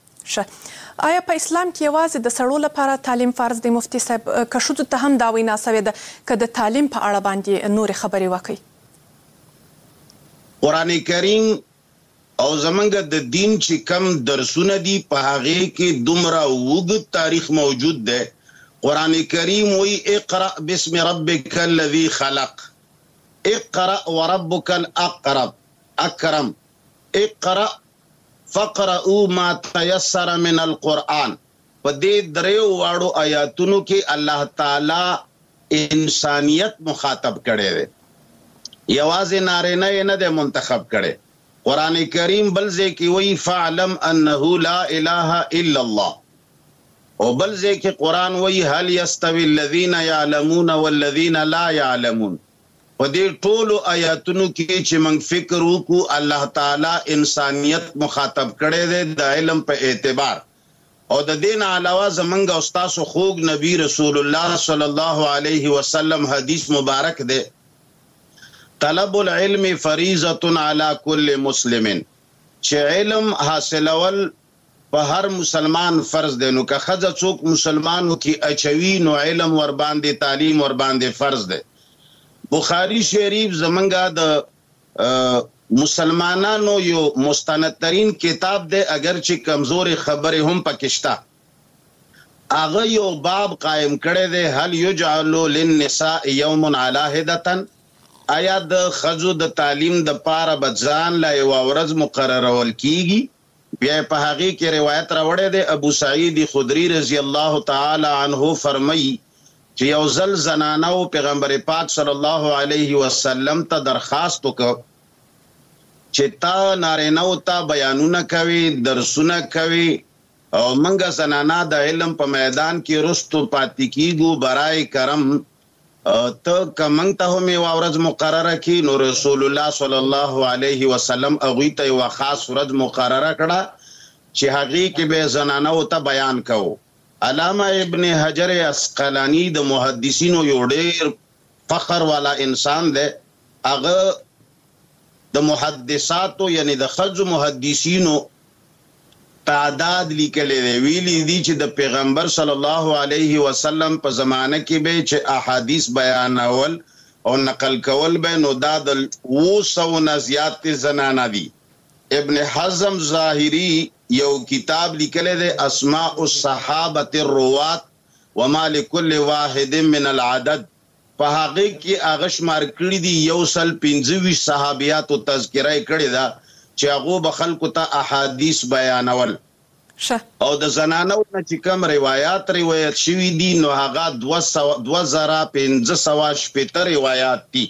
ښه آیا په اسلام کې یوازې د سړو لپاره تعلیم فرض دی مفتي صاحب که ښځو ته هم دا وینا سوې ده که د تعلیم په اړه باندې نورې خبرې وکړي؟ قرآن کریم او زمنګ د دین چې کم درسونه دي په هغه کې دومره وګ تاریخ موجود ده. قرآن کریم وی اقرأ بسم ربک الذی خلق، اقرأ وربک الاقرب اکرم، اقرأ فقرأوا ما تيسر من القرآن. په دې دریو واړو آیاتونو کې الله تعالی انسانیت مخاطب کړي دي، یوازې نارینه نه ده منتخب کړي. قرآن کریم بل ځای کې وی فعلم انه لا اله الا الله، او بل ځای کې قرآن وی هل يستوي الذين يعلمون والذين لا يعلمون. په دې ټولو آیاتونو کې چې موږ فکر وکړو الله تعالی انسانیت مخاطب کړي دی د علم په اعتبار. او د دین علاوه زمونږ استاد خوږ نبی رسول الله صلی الله علیه وسلم حدیث مبارک دی، طلب العلم فریضه علی کل مسلم، چې علم حاصلول په هر مسلمان فرض دی. نو که ښځه څوک مسلمانو کې اچوي نو علم ور باندې تعلیم ور باندې فرض دی. بخاری شریف زمنګا د مسلمانانو یو مستند ترین کتاب دی، اگر چې کمزوري خبره هم پکشتا. هغه یو باب قائم کړی دی هل یجعل للنساء یوم علی هدتن، آیا د خزو د تعلیم د پاره بځان لا یو ورځ مقررول کیږي. بیا په هغه کې روایت راوړی دی ابو سعید خدری رضی الله تعالی عنہ فرمایي چې یو ځل زنانو پیغمبر پاک صلی الله علیه وسلم ته درخواست وکړ چې تا نارینه او تا بیانونه کوي، درسونه کوي، او منګه زنانا د علم په میدان کې رستو پاتې کیږو، برای کرم ته کمنګ ته هم یو ورځ مقرره کی. نو رسول الله صلی الله علیه وسلم هغوی ته یو خاص ورځ مقرره کړه چې هغې کې به زنانو ته بیان کوو. علامہ ابن حجر عسقلانی د محدثینو یو ډیر فخر والا انسان دی. هغه د محدثاتو یعنی د خځو محدثینو تعداد لیکلی دی. ویلی دی چې د پیغمبر صلی الله علیه وسلم په زمانه کې به چې احادیث بیانول او نقل کول به نو دا د اوه سوو نه زیات زنانه دي. ابن حزم ظاهری یو کتاب لیکلی دی اسماء الصحابة الروات وما لكل واحد من العدد. په هغه کې هغه شمار کړي دي یو سل پنځه ویشت صحابیاتو تذکره کړې ده چې هغو به خلکو ته احادیث بیانول. او د زنانو نه چې کوم روایات روایت شوي دي نو هغه دوه زره پنځه سوه شپېته روایات دي.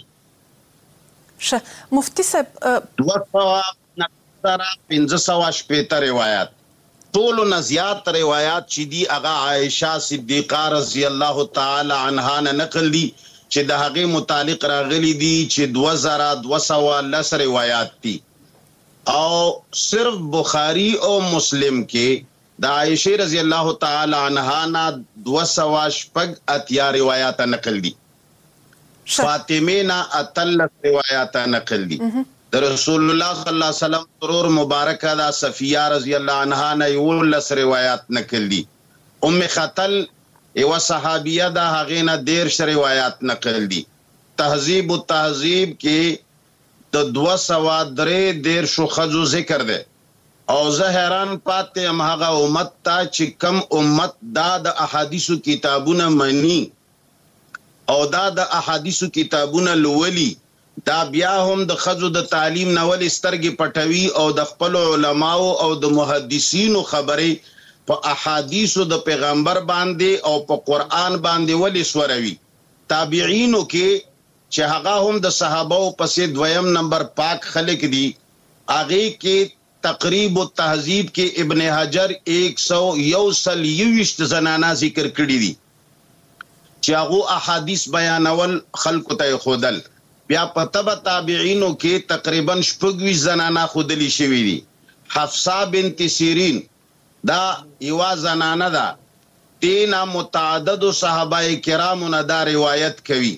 مفتي صاحب دوه سوه پنځه سوه شپېته روایات، ټولو نه زیات روایات چې دي هغه عایشه صدیقه رضی الله تعالی عنها نه نقل دي چې د هغې متعلق راغلي دي چې دوه زره دوه سوه لس روایات دي. او صرف بخاری او مسلم کې د عایشه رضی الله تعالی عنها نه دوه سوه شپږ اتیا روایات نقل دي. فاطمه نه اتلس روایات نقل دي. د رسول الله صلی الله علیه وسلم ترور مبارکه دا صفیه رضی الله عنها نه یولس روایات نقل دي. ام خطل یو صحابیه دا هغې نه دیرش روایات نقل دي. تهذیب التهذیب کې د دوه سوه درې دیرشو ښځو ذکر دی. او زه حیران پاتې یم هغه امت ته چې کم امت دا د احادیثو کتابونه مني او دا د احادیثو کتابونه لولي، دا بیا هم د ښځو د تعلیم نه ولې سترګې پټوي او د خپلو علماو او د محدثینو خبرې په احادیثو د پیغمبر باندې او په قرآن باندې ولې سوروي. تابعینو کې چې هغه هم د صحابو پسې دویم نمبر پاک خلک دي، هغې کې تقریب التهذیب کې ابن حجر ایک سو یو سل یویشت زنانه ذکر کړي دي چې هغو احادیث بیانول خلکو ته ښودل. بیا په تبع تابعینو کې تقریبا شپږ ویشت زنانه ښودلي شوي دي. حفصه بنت سیرین دا یوه زنانه ده، تینا متعددو صحابه کرامو نه دا روایت کوي.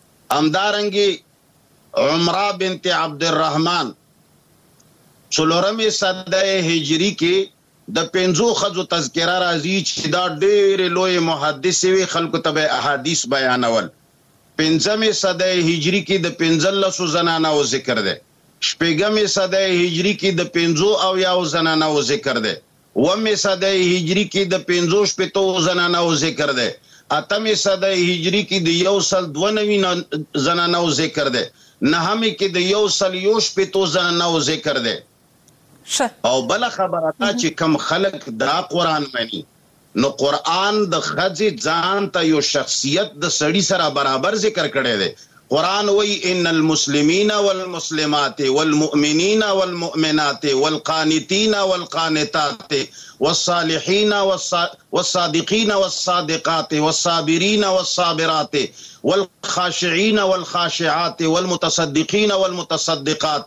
همدارنګې عمره بنت عبدالرحمن څلورمې صده هجري کې د پنځو ښځو تذکره راځي چې دا ډېرې لویې محدثې وې، خلکو ته به احادیث بیانول. پنځمې صده هجري کې د پنځلسو زنانو ذکر دی. شپږمې صدۍ هجری کې د پنځو او یاو زنانو ذکر دی. اوومې صدۍ هجری کې د پنځو شپېتو زنانو ذکر دی. اتمې صدۍ هجری کې د یو سل دوه نوي زنانو ذکر دی. نهمې کې د یو سل یو شپېتو زنانو ذکر دی. او بل خبره دا چې کم خلک دا قرآن مني نو قرآن د ښځې ځان ته یو شخصیت د سړي سره برابر ذکر کړی دی. قرآن وی ان المسلمین والمسلمات والمؤمنین والمؤمنات والقانتین والقانتات والصالحین والصادقین والصادقات والصابرین والصابرات والخاشعین والخاشعات والمتصدقین والمتصدقات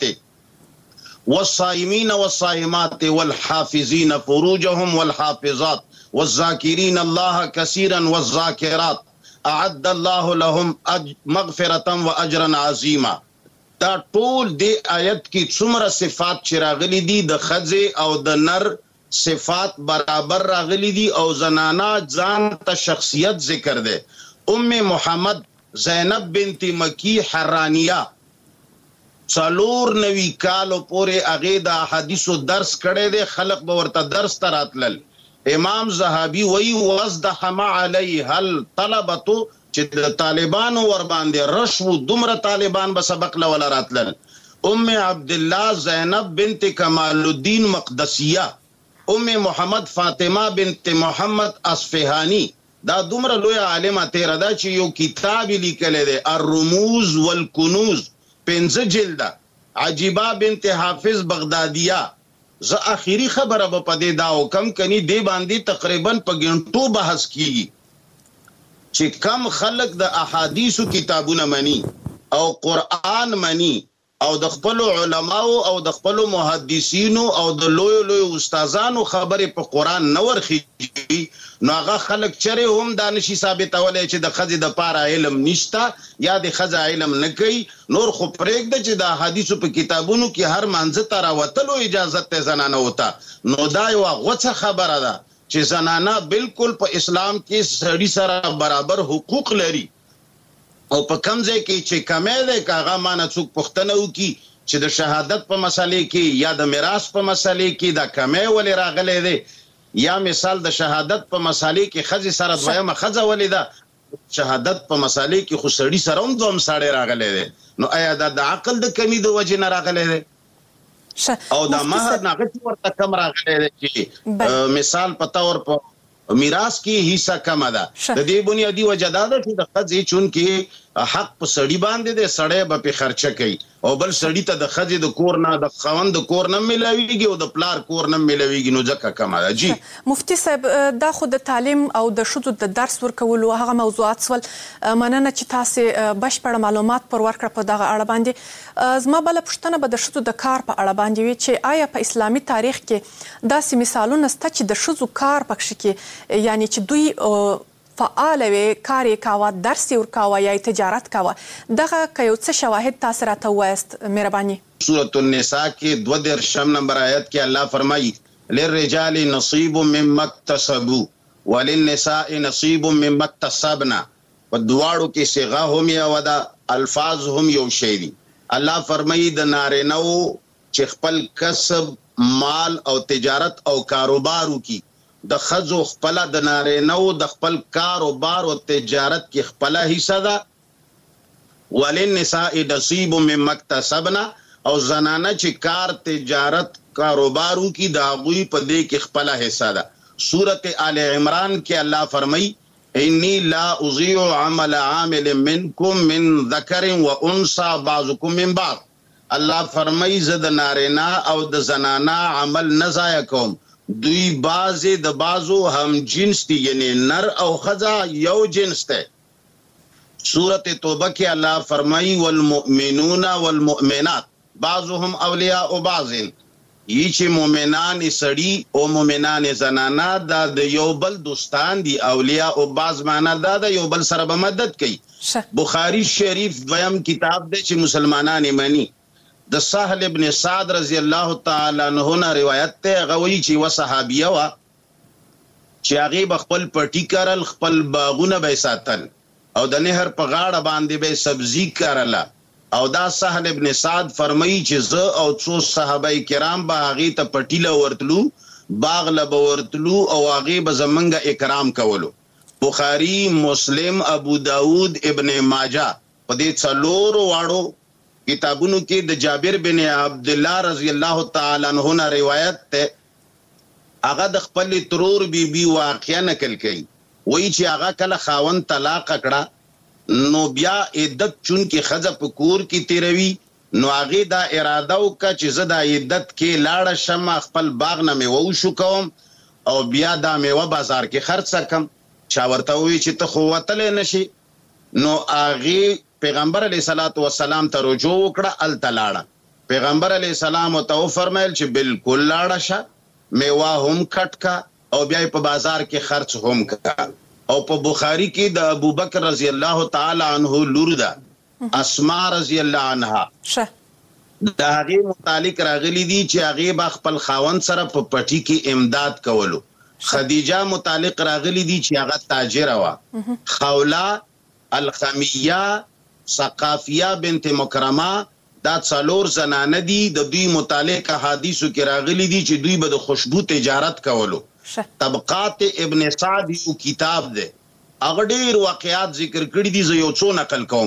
والصائمین والصائمات والحافظین فروجهم والحافظات والذاکرین اللہ کثیرا والذاکرات اعد الله لهم مغفرة و اجرا عظیما. دا ټول دی آیت کې څومره صفات چې راغلي دي د ښځې او د نر صفات برابر راغلي دي او زنانا ځان ته شخصیت ذکر دی. ام محمد زینب بنت مکی حرانیه څلور نوي کالو پورې هغې د احادیثو درس کړی دی. خلق به ورته درس ته راتلل. امام زهابي وی وازدحم علیها الطلبه چې د طالبانو ور باندې رشو دومره طالبان به سبق لول راتلل. ام عبد الله زینب بنت کمال الدین مقدسیه، ام محمد فاطمه بنت محمد اصفهانی دا دومره لوی عالمه تیر دا چې یو کتاب لیکلی دی الرموز والکنوز پنځه جلده. عجیبه بنت حافظ بغدادیه. زه اخیری خبره به په دې دا وکم کني دې باندې تقریبا په ګڼټو بحث کیږي چې کم خلق د احادیثو کتابونه مني او قرآن مني او د خپل علماو او د خپل محدثینو او د لوی لوی استادانو خبرې په قرآن نه ورخیږي نو هغه خلک چرې هم دا نشي ثابتولی چې د ښځې دپاره علم نشته یا د ښځه علم نه کوي. نور خو پرېږده چې د احادیثو په کتابونو کې هر مانځه ته راوتلو اجازت دی زنانو ته. نو دا یوه غوڅه خبره ده چې زنانه بالکل په اسلام کې سړي سره برابر حقوق لري او په کم ځای کې چې کمی دی که هغه مانه څوک پوښتنه وکړي چې د شهادت په مسلې کې یا د میراث په مسلې کې دا کمی ولې راغلی دی یا مثال د شهادت په مسالې کې ښځې سره دویمه ښځه ولې ده شهادت په مسالې کې خو سړي سره هم دوم سړی راغلی دی. نو آیا دا د عقل د کمی د وجې نه راغلی دی او دا مهر ناغه چې ورته کم راغلی دی چې مثال په طور په میراث کې حصہ کم ده. د دې بنیادی وجه دا ده چې د ښځې چون کې حق په سړي باندې دی سړی به پې خرچه کوي او بل سړي ته د ښځې د کور نه د خاوند د کور نه میلاویږي او د پلار کور نه میلاویږي نو ځکه کمه ده. جی مفتي صاحب دا خو د تعلیم او د ښځو د درس ورکولو هغه موضوعات سول. مننه چې تاسې بشپړه معلومات پر ورکړه په دغه اړه باندې. زما بله پوښتنه به د ښځو د کار په اړه باندې وي چې آیا په اسلامي تاریخ کې داسې مثالونه شته چې د ښځو کار پکښې کې یعنی چې دوی فعاله وي کار یې کاوه درس یې ورکاوه یا تجارت کاوه دغه که یو څه شواهد تاسې راته ووایاست مهرباني. سورة النساء کې دوه دېرشم نمبر آیت کې الله فرمایي للرجال نصیب مما اکتسبوا وللنساء نصیب مما اکتسبنا. په دواړو کې صیغه هم یوه ده الفاظ هم یو شی دي. الله فرمایي د نارینهو چې خپل کسب مال او تجارت او کاروبار وکړي د ښځو خپله د نارینهو د خپل کاروبار او تجارت کې خپله حصه ده. وللنساء نصیب مما اکتسبنا او زنانه چې کار تجارت کاروبار وکړي د هغوی په دې کې خپله حصه ده. سورت آل عمران کې الله فرمایي انی لا اضیع عمل عامل منکم من ذکر و انثى بعضکم من بعض. الله فرمایي زه د نارینه او د زنانه عمل نه ضایع کوم دوی بعضې د بعضو هم جنس دي یعنی نر او ښځه یو جنس دی. سورت توبه کې الله فرمایي والمؤمنون والمؤمنات بعضهم اولیاء بعض. یی چې مؤمنان سړي او مؤمنان زنانه دا د یو بل دوستان دي. اولیاء او بعض معنا دا د یو بل سره به مدد کوي. بخاری شریف دویم کتاب دی چې مسلمانان یې مني. د سهل ابن سعد رضی الله تعالی عنہ نه روایت ته هغه وایي چې یوه صحابیه وه چې هغې به خپل پټي کرل خپل باغونه به یې ساتل او د نهر په غاړه باندې به یې سبزي کرله او دا سهل ابن سعد فرمایي چې زه او څو صحابه کرام به هغې ته پټیله ورتلو باغ له به ورتلو او هغې به زمونږ اکرام کولو. بخاري، مسلم، ابو داود، ابن ماجه په دې څلورو واړو کتابونو کې د جابر بن عبدالله رضی الله تعالی عنہ نه روایت ته هغه د خپل ترور بی بی واقعا نقل کوي. وایي چې هغه کله خاوند طلاق کړه نو بیا عدت چون کې ښځه په کور کې تیروي نو هغې دا اراده وکړه چې زه دا عدت کې لاړه شم خپل باغ نه میوه وشو کوم او بیا دا میوه بازار کې خرڅه کم. چا ورته ووایي چې ته خو وتلی نشي نو هغې پیغمبر علیه صلات وسلام ته رجوع وکړه هلته لاړه. پیغمبر علیه السلام ورته وفرمیل چې بالکل لاړه شه میوه هم کټ کا او بیا په بازار کې خرڅ هم کا. او په بخاری کې د ابوبکر رضی الله تعالی عنہ لور ده اسماء رضی الله عنها شه د هغې متعلق راغلی دي چې هغې به خپل خاوند سره په پټي کې امداد کولو. خدیجه متعلق راغلی دي چې هغه تاجره وه. خوله، الخمیه، ثقافیه بنت مکرمه دا څلور زنانه دي. د دوی متعلق احادیثو کې راغلی دي چې دوی به د خوشبو تجارت کولو. طبقات ابن سعد یو کتاب دی هغه ډېر واقعات ذکر کړي دي زه یو څو نقل کوم.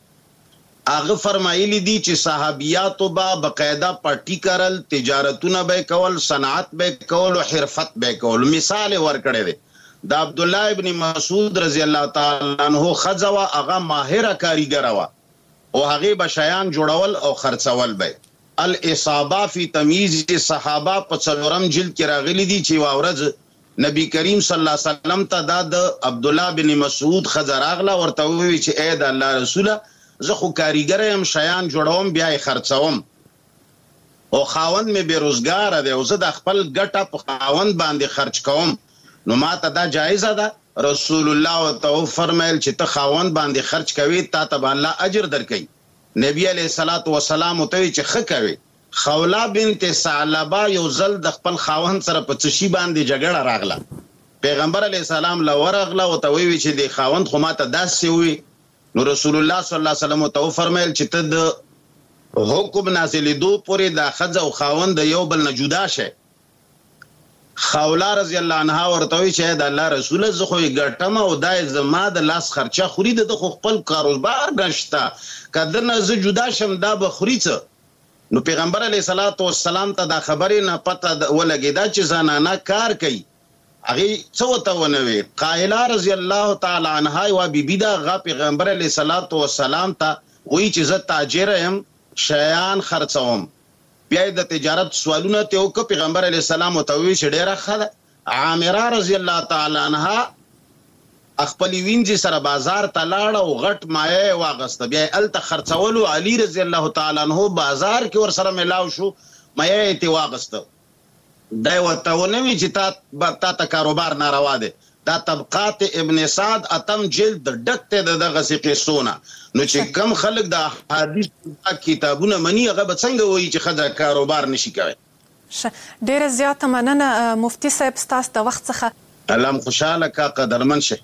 هغه فرمایلی دي چې صحابیاتو به باقاعده پټي کرل تجارتونه به کول صنعت به کول او حرفت به کول. مثال ورکړی دی د عبدالله ابن مسعود رضی الله تعالی عنہ ښځه وه هغه ماهره کاریګره وه او هغې به شیان جوړول او خرڅول به. الاصابه فی تمییز صحابه په څلورم جلد کې راغلی دي چې یوه ورځ نبی کریم صلی الله علیه وسلم ته دا د عبدالله بن مسعود ښځه راغله ورته وویل چې ای د الله رسوله زه خو کاریګره یم شیان جوړوم بیا یې خرڅوم او خاوند مې بېروزګاره دی او زه د خپل ګټه په خاوند باندې خرچ کوم نو ما ته دا جایزه ده. رسول الله ورته وفرمیل چې ته خاوند باندې خرچ کوي تا ته به الله اجر درکوي. نبی علیه الصلاۃ والسلام ته وی چې ښه کوي. خوله بنت ثعلبه یو ځل د خپل خاوند سره په څه شي باندې جګړه راغله. پیغمبر علیه السلام له ورغله ورته وویل چې د خاوند خو ماته داسې ووي نو رسول الله صلی الله علیه وسلم ورته وفرمیل چې ته د حکم نازلېدو پورې دا ښځه او خاوند د یو بل نه جدا شئ. خوله رضی الله عنها ورته وایي چې د الله رسوله زه خو یې ګټم او دا یې زما د لاس خرچه خوري د ده خو خپل کاروبار نشته که ده نه زه جدا شم دا به خوري څه. نو پیغمبر علیه صلات وسلام ته دا خبرې نه پته ولګېده چې زنانه کار کوي. هغې څه ورته ونه ویل. قایله رضی الله تعالی عنها یوه بیبي ده هغه پیغمبر علیه صلات وسلام ته وایي چې زه تاجره یم شیان خرڅوم. بیا د تجارت سوالونه ته وکړه. پیغمبر علیه السلام ورته وویل چې ډېره ښه ده. عامره رضی الله تعالی عنها خپلې وینځې سره بازار ته لاړه او غټ مایه یې واغسته بیا یې هلته خرڅولو. علي رضی الله تعالی عنه بازار کې ورسره میلاو شو مایه یې ترې واغسته. دا یې ورته ونه وي چې تا ته کاروبار ناروا دی. دا طبقات ابن سعد اتم جلد ډک دی د دغسې قصو نه. نو چې کم خلک د احادیث کتابونه مني هغه به څنګه وایي چې ښځه کاروبار نشي کوی. ډېره زیاته مننه مفتي صاحب ستاسو د وخت څخه. الله م خوشحاله کا قدرمن شئ.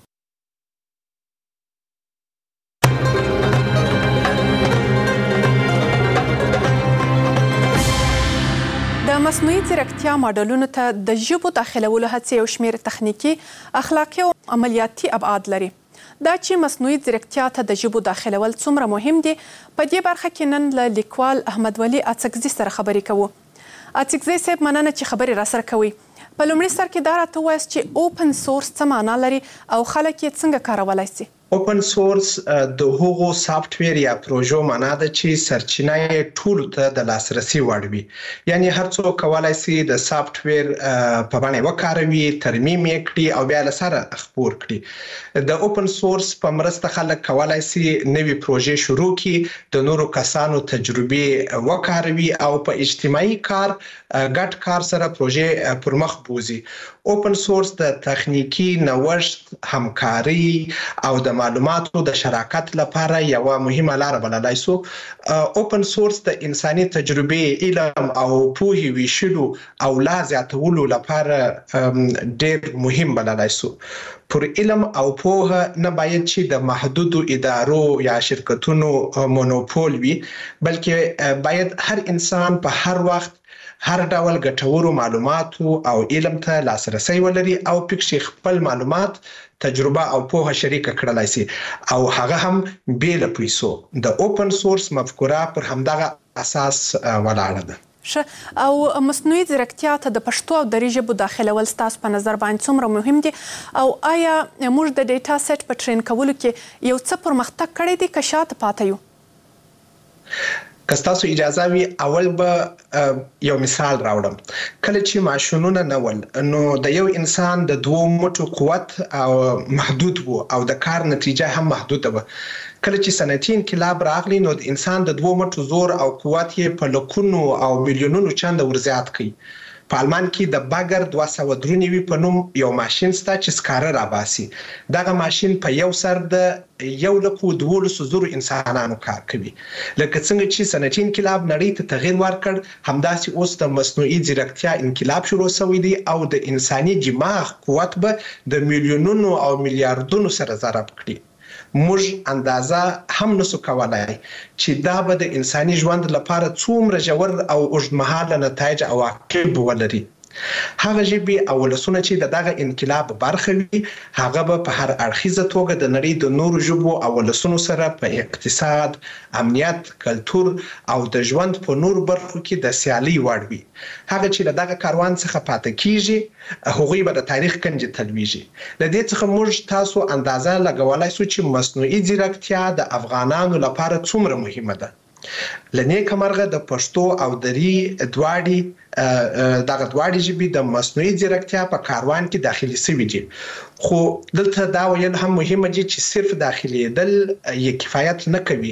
د مصنوعي ځیرکتیا ماډلونو ته د ژبو داخلولو هڅې یو شمېر تخنیکي، اخلاقي او عملیاتي ابعاد لري. دا چې مصنوعي ځیرکتیا ته د ژبو داخلول څومره مهم دي په دې برخه کې نن له لیکوال احمد ولي اڅکزي سره خبرې کوو. اڅکزي صاحب مننه چې خبرې راسره کوئ. په لومړي سر کې دا راته ووایاست چې اوپن سورس څه معنا لري او خلک یې څنګه کارولی سي؟ اوپن سورس د هغو سافټویر یا پروژو معنا ده چې سرچینه یې ټولو ته د لاسرسي وړ وي. یعنی هر څوک کولی سي د سافټویر په بڼه وکاروي، ترمیم یې کړي او بیا له سره خپور کړي. د اوپن سورس په مرسته خلک کولی سي نوې پروژې شروع کړي، د نورو کسانو تجربې وکاروي او په اجتماعي کار ګډ کار سره پروژې پر مخ بوزي. اوپن سورس د تخنیکی نوښت، همکاري او د د معلوماتو د شراکت لپاره یو مهمه لار بللای سو. اوپن سورس د انساني تجربه، علم او پوهې ویشلو او لا زیاتولو لپاره ډېر مهم بللای سو. پر علم او پوهه نه باید چې د محدودو ادارو یا شرکتونو مونوپول وي، بلکې باید هر انسان په هر وخت هر ډول ګټورو معلوماتو او علم ته لاسرسی ولري او پکې خپل معلومات، تجربه او پوهه شریک کړلای شي او هغه هم بې له پیسو. د اوپن سورس مفکوره پر همدغه اساس ولاړه ده. ښه، او مصنوعي ځیرکتیا ته د پښتو او دري ژبو داخلول ستاسو په نظر باندې څومره مهم دي، او آیا موږ د ډیټا سیټ په ټرین کولو کې یو څه پرمختګ کړی دی که شاته پاتې یو؟ که ستاسو اجازه وي اول به یو مثال راوړم. کله چې ماشینونه نه ول نو د یو انسان د دوو مټو قوت او محدود وو او د کار نتیجه هم محدوده وه. کله چې صنعتي انقلاب راغلی نو د انسان د دوو مټو زور او قوت یې په لکونو او میلیونونو چنده ورزیات کړي. په آلمان کې د باګر دوه سوه درې نوي په نوم یو ماشین سته چې سکاره راباسي. دغه ماشین په یو سر د یو لکو دولسو زرو انسانانو کار کوي. لکه څنګه چې صنعتي انقلاب نړۍ ته تغیر ورکړ، همداسې اوس د مصنوعي ځیرکتیا انقلاب شروع شوی دی او د انساني دماغ قوت به د میلیونونو او میلیاردونو سره ضرب کړي. موږ اندازه هم نسو کولای چې دا به د انساني ژوند لپاره څومره ژور او اوږدمهاله نتایج او عواقب ولري. هغه ژبې او ولسونه چې د دغه انقلاب برخه وي، هغه به په هر اړخیزه توګه د نړۍ د نورو ژبو او ولسونو سره په اقتصاد، امنیت، کلتور او د ژوند په نورو برخو کې د سیالۍ وړ وي. هغه چې له دغه کاروان څخه پاتې کیږي، هغوی به د تاریخ کنجې تلویږي. له دې څخه موږ تاسو اندازه لګولای سو چې مصنوعي ځیرکتیا د افغانانو لپاره څومره مهمه ده. له نیکه مرغه د پښتو او دري دواړې دغه دواړې ژبې د مصنوعي ځیرکتیا په کاروان کې داخلي شوي دي. خو دلته دا ویل هم مهمه دي چې صرف داخليدل یې کفایت نه کوي.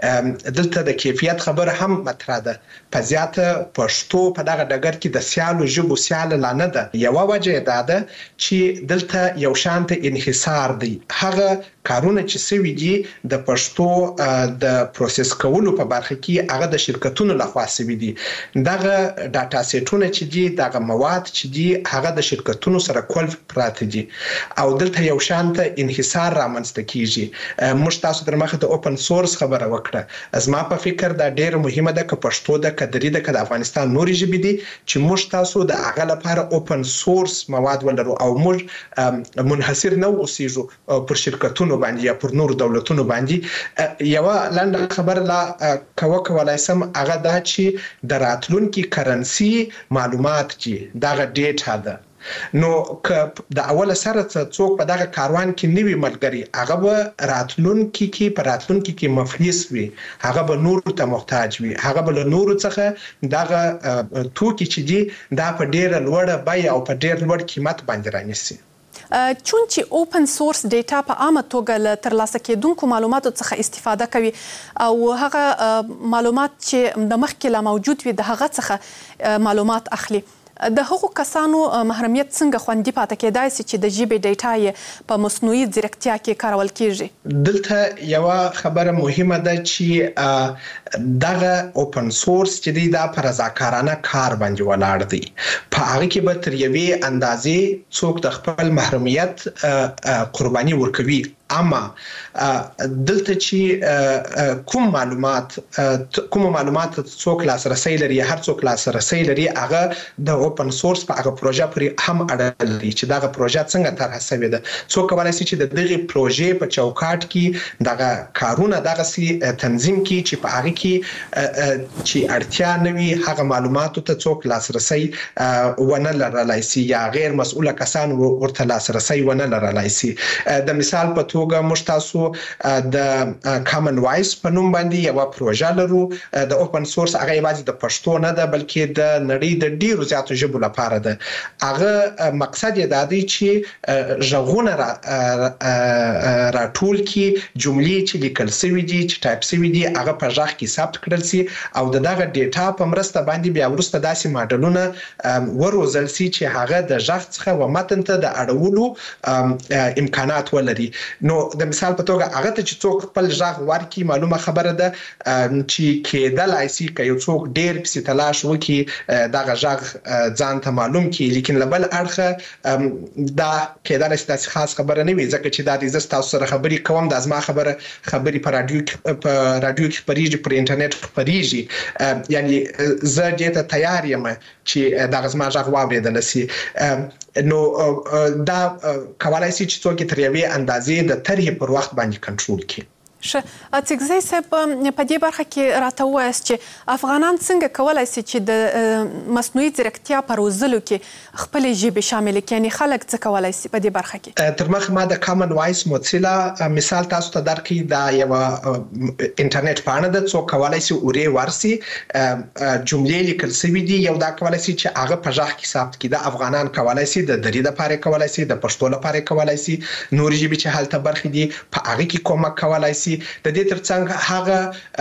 دلته د کیفیت خبره هم مطرح ده. په زیاته پښتو په دغه ډګر کې د سیالو ژبو سیاله لا نه ده. یوه وجه یې دا ده چې دلته یو شانته انحصار دی. هغه کارونه چې سوي دي د پښتو د پروسس کولو په برخه کې هغه د شرکتونو لخوا سوي دي. دغه ډاټا سیټونه چې دي، دغه مواد چې دي، هغه د شرکتونو سره کولف پراته دي او دلته یو شانته انحصار رامنځته کیږي. موږ تاسو در مخه د اوپن سورس خبره وکړه. زما په فکر دا ډېر مهمه ده که پښتو ده، که دري ده، که د افغانستان نورې ژبې دي، چې موږ تاسو د هغه لپاره اوپن سورس مواد ولرو او موږ منحصر نه اوسېږو پر شرکتونو باندې یا پر نورو دولتونو باندې. یوه لنډه خبره لا کوه کولای سم، هغه دا چې د راتلونکي کرنسي معلومات چې دغه ډیټا ده، نو که د اوله سره څوک په دغه کاروان کې نوي ملګري، هغه به راتلونکي کې په راتلونکي کې مفلس وي، هغه به نورو ته محتاج وي، هغه به له نورو څخه دغه توکي چې دي دا په ډیره لوړه بیه او په ډیر لوړ قیمت باندې رانیسي. چون چې اوپن سورس ډیټا په عامه توګه له ترلاسه کېدونکو معلوماتو څخه استفاده کوي او هغه معلومات چې د مخکې لا موجود وي د هغه څخه معلومات اخلي، د هغو کسانو محرمیت څنګه خوندي پاتې کېدای شي چې د ژبې ډیټا یې په مصنوعي ځیرکتیا کې کارول کیږي؟ دلته یوه خبره مهمه ده چې دغه اوپن سورس چې دی دا په رضاکارانه کار باندې ولاړ دی. په هغه کې به تر یوې اندازې څوک د خپل محرمیت قرباني ورکوي، اما دلته چې کوم معلومات کوم معلومات څوک لاسرسی لري، هر څوک لاسرسی لري، هغه د اوپن سورس په هغه پروژه پورې هم اړه لري چې دغه پروژه څنګه طرح شوې ده. څوک کولی شي چې د دغې پروژې په چوکاټ کې دغه کارونه دغسې تنظیم کړي چې په هغه کې چې اړتیا نه وي هغه معلوماتو ته څوک لاسرسی ونه لرلی شي یا غیر مسؤله کسان ورته لاسرسی ونه لرلی شي. د مثال په توګه موږ تاسو د کامن وایس په نوم باندې یوه پروژه لرو. د اوپن سورس هغه یوازې د پښتو نه ده بلکې د نړۍ د ډیرو زیاتو ژبو لپاره ده. هغه مقصد یې دا دی چې غږونه راټول کړي، جملې چې لیکل شوي دي چې ټایپ شوي دي هغه په غږ کې ثبت کړل شي او د دغه ډیټا په مرسته باندې بیا وروسته داسې ماډلونه وروزل شي چې هغه د غږ څخه و متن ته د اړولو امکانات ولري. نو د مثال په توګه هغه ته چې څوک خپل ژغ ورکړي معلومه خبره ده چې کېدلای شي که یو څوک ډېر پسې تلاش وکړي دغه ژغ ځان ته معلوم کړي، لیکن له بل اړخه دا کېدلای شي داسې خاص خبره نه وي، ځکه چې دا د زه ستاسو سره خبرې کوم دا زما خبره خبرې په رادیو په رادیو کې خپرېږي، پر انټرنیټ خپرېږي، یعنی زه دې ته تیار یم چې دغه زما ژغ واورېدلی شي. نو دا کولای شي چې څوک تر یوې اندازې د طرحې پر وخت باندې کنټرول کړي. ښه اڅکزی صاحب په دې برخه کې راته ووایاست چې افغانان څنګه کولی شي چې د مصنوعي ځیرکتیا په روزلو کې خپلې ژبې شاملې کړي، یعنې خلک څه کولی شي په دې برخه کې؟ تر مخکې ما د کامن وایس موزیلا مثال تاسو ته درکړي، دا یوه انټرنیټ پاڼه ده، څوک کولی شي ورې ورسي جملې لیکل شوي دي، یو دا کولی شي چې هغه په غږ کې ثبت کړي. دا افغانان کولی شي، د دري دپاره کولی شي، د پښتو لپاره کولی شي، نورې ژبې چې هلته برخې دي په هغې کې کومک کولی شي. د دې ترڅنګ هغه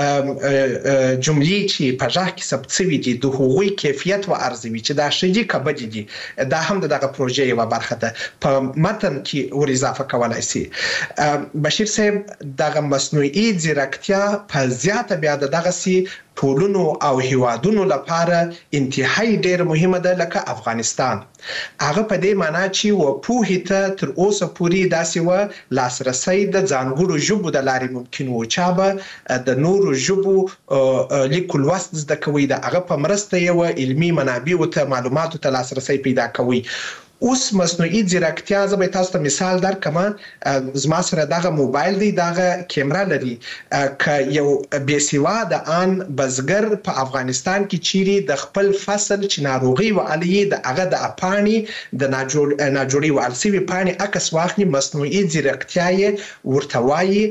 جملې چې په غږ کې ثبت شوي دي د هغوی کیفیت و ارزوي چې دا ښه دي که بدې دي، دا هم د دغه پروژې یوه برخه ده، په متن کې ور اضافه کولی شي. بشیر صاحب دغه مصنوعي ځیرکتیا په زیاته بیا د دغسې ټولنو او هیوادونو لپاره انتهایی ډېر مهمه ده، لکه افغانستان. هغه په دې معنا چې و پوهې ته تر اوسه پورې داسې و لاسرسی د ځانګړو ژبو د لارې ممکن و، چا به د نورو ژبو لیک لوست زده کوي، د هغه په مرسته یې و علمي منابعو ته معلوماتو ته لاسرسی پیدا کوي. اوس مصنوعي ځیرکتیا زه به تاسو ته مثال درکړم، زما سره دغه موبایل دی، دغه کیمرا لري، که یو بېسواده ان بزګر په افغانستان کې چیرې د خپل فصل چې ناروغي وهلی د هغه د پاڼې د ناجوړې وهل شوي پاڼې عکس واخلي، مصنوعي ځیرکتیا یې ورته وایي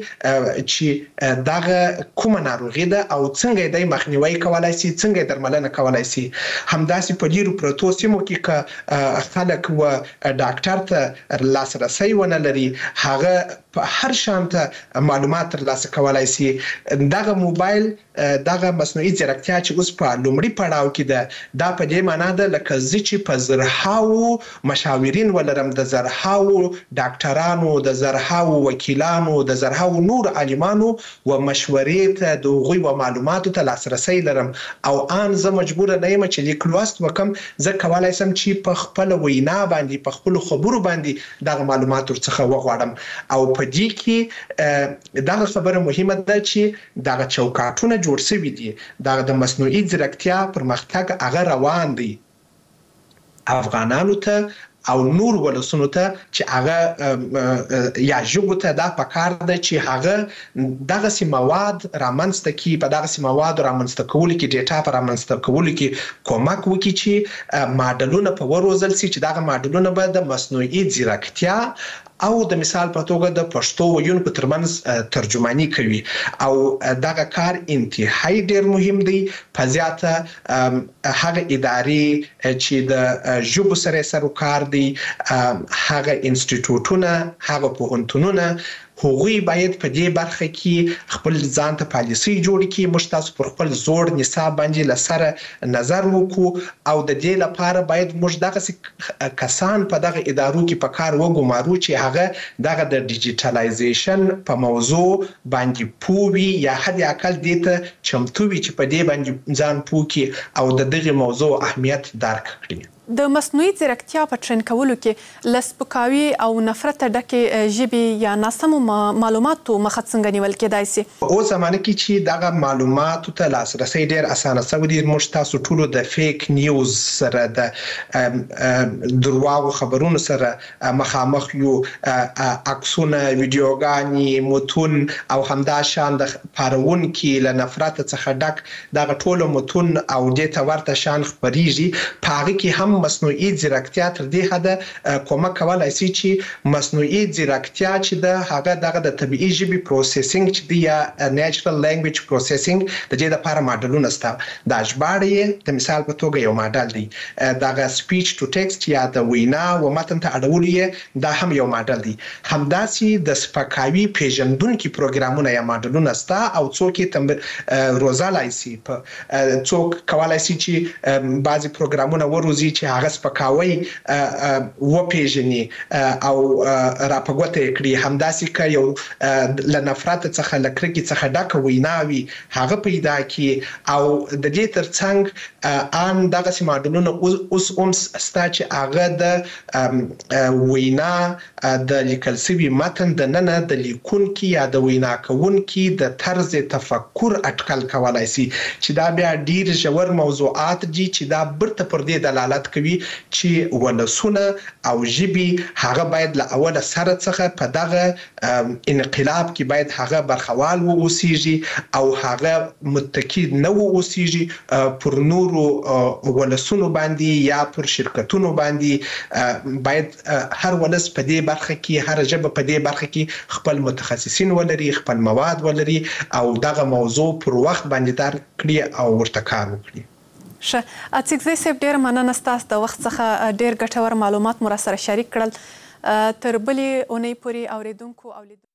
چې دغه کومه ناروغي ده او څنګه یې دی مخنیوی کولی شي، څنګه یې درملنه کولی شي. همداسې په ډېرو پرتو سیمو کې که خلک و ډاکټر ته لاسرسی ونه لري، هغه په هر شان ته معلومات ترلاسه کولی شي. دغه موبایل دغه مصنوعي ځیرکتیا چې اوس په لومړي پړاو کې ده، دا په دې معنا ده لکه زه چې په زرهاوو مشاورین ولرم، د زرهاوو ډاکټرانو، د زرهاوو وکیلانو، د زرهاوو نور عالمانو و مشورې ته د هغوی و معلوماتو ته لاسرسی لرم، او ان زه مجبوره نه یم چې لیک لوست وکم، زه کولی شم چې په خپله وینا باندې په خپلو خبرو باندې دغه معلومات ورڅخه وغواړم. او په دې کې دغه خبره مهمه ده چې دغه چوکاټونه جوړ شوي دي، دغه د مصنوعي ځیرکتیا پرمختګ هغه روان دی. افغانانو ته او نور ولسونو ته چې هغه یا ژبو ته دا پکار ده چې هغه دغسې مواد رامنځته کړي، په دغسې موادو رامنځته کولو کې، ډیټا په رامنځته کولو کې کومک وکړي چې ماډلونه په وروزل شي، چې دغه ماډلونه به د مصنوعي ځیرکتیا او د مثال په توګه د پښتو ویونکو ترمنځ ترجماني کوي. او دغه کار انتهایی ډېر مهم دی. په زیاته هغه ادارې چې د ژبو سره سروکار دي، هغه انسټیټوټونه، هغه پوهنتونونه، هغوی باید په دې برخه کې خپل ځان ته پالیسۍ جوړې کړي. موږ تاسو پر خپل زوړ نصاب باندې له سره نظر وکړو، او د دې لپاره باید موږ دغسې کسان په دغه ادارو کې په کار وګمارو چې هغه دغه د ډیجیټلایزیشن په موضوع باندې پوه وي، یا حد اقل دې ته چمتو وي چې په دې باندې ځان پوه کړي او د دغه موضوع اهمیت درک کړي. د مصنوعي ځیرکتیا په ټرین کولو کې له سپکاوي او نفرته ډکې ژبې یا ناسمو معلوماتو مخه څنګه نیول کېدای شي؟ اوس زمانه کې چې دغه معلوماتو ته لاسرسی ډېر اسانه شوی دی، موږ تاسو ټولو د فیک نیوز سره، د درواغو خبرونو سره مخامخ یو. عکسونه، ویډیوګانې، متون او همدا شان د پارونکي له نفرت څخه ډک دغه ټولو متون او دې ته ورته شان خپریږي. په هغه کې هم مصنوعي ځیرکتیا تر دې حده کومک کولی شي چې مصنوعي ځیرکتیا چې د هغه دغه د طبیعي ژبې پروسیسینګ چې دی، یا نیچرل لینګویج پروسیسینګ، د دې لپاره ماډلونه شته. دا ژباړه یې د مثال په توګه یو ماډل دی. دغه سپیچ ټو ټیکسټ یا د وینا و متن ته اړولو یې دا هم یو ماډل دی. همداسې د سپکاوي پیژندونکي پروګرامونه یا ماډلونه شته، او څوک یې روزلی شي. څوک کولی شي چې بعضې پروګرامونه وروزي چې چې هغه سپکاوی وپیژني او راپګوته کړي همداسې ک یو ل نفرت څخه لکرګي څخه ډکه ویناوي هغه پیدا کی او د دې ترڅنګ ان دغه سیماډلونه اوس هم ستا چې هغه د وینا د لیکل سوي متن د نن د لیکونکي یا د وینا کوونکي د طرز تفکر اټکل کولای شي چې دا بیا ډیر ژور موضوعات دي چې دا برته پر دې دلالت کوي چې ولسونه او ژبي هغه باید له اوله سره څخه په دغه انقلاب کې باید هغه برخوال و اوسېږي او هغه متکی نه و اوسېږي پر نورو ولسونو باندې یا پر شرکتونو باندې باید هر ولس په دې برخه کې هر ژبه په دې برخه کې خپل متخصصین ولري خپل مواد ولري او دغه موضوع پر وخت باندې دار کړی او ورته کار وکړي. ښه اڅکزی صاحب ډېره مننه ستاسو د وخت څخه ډېر ګټور معلومات مو راسره شریک کړل. تر بلې اونۍ پورې اوریدونکو او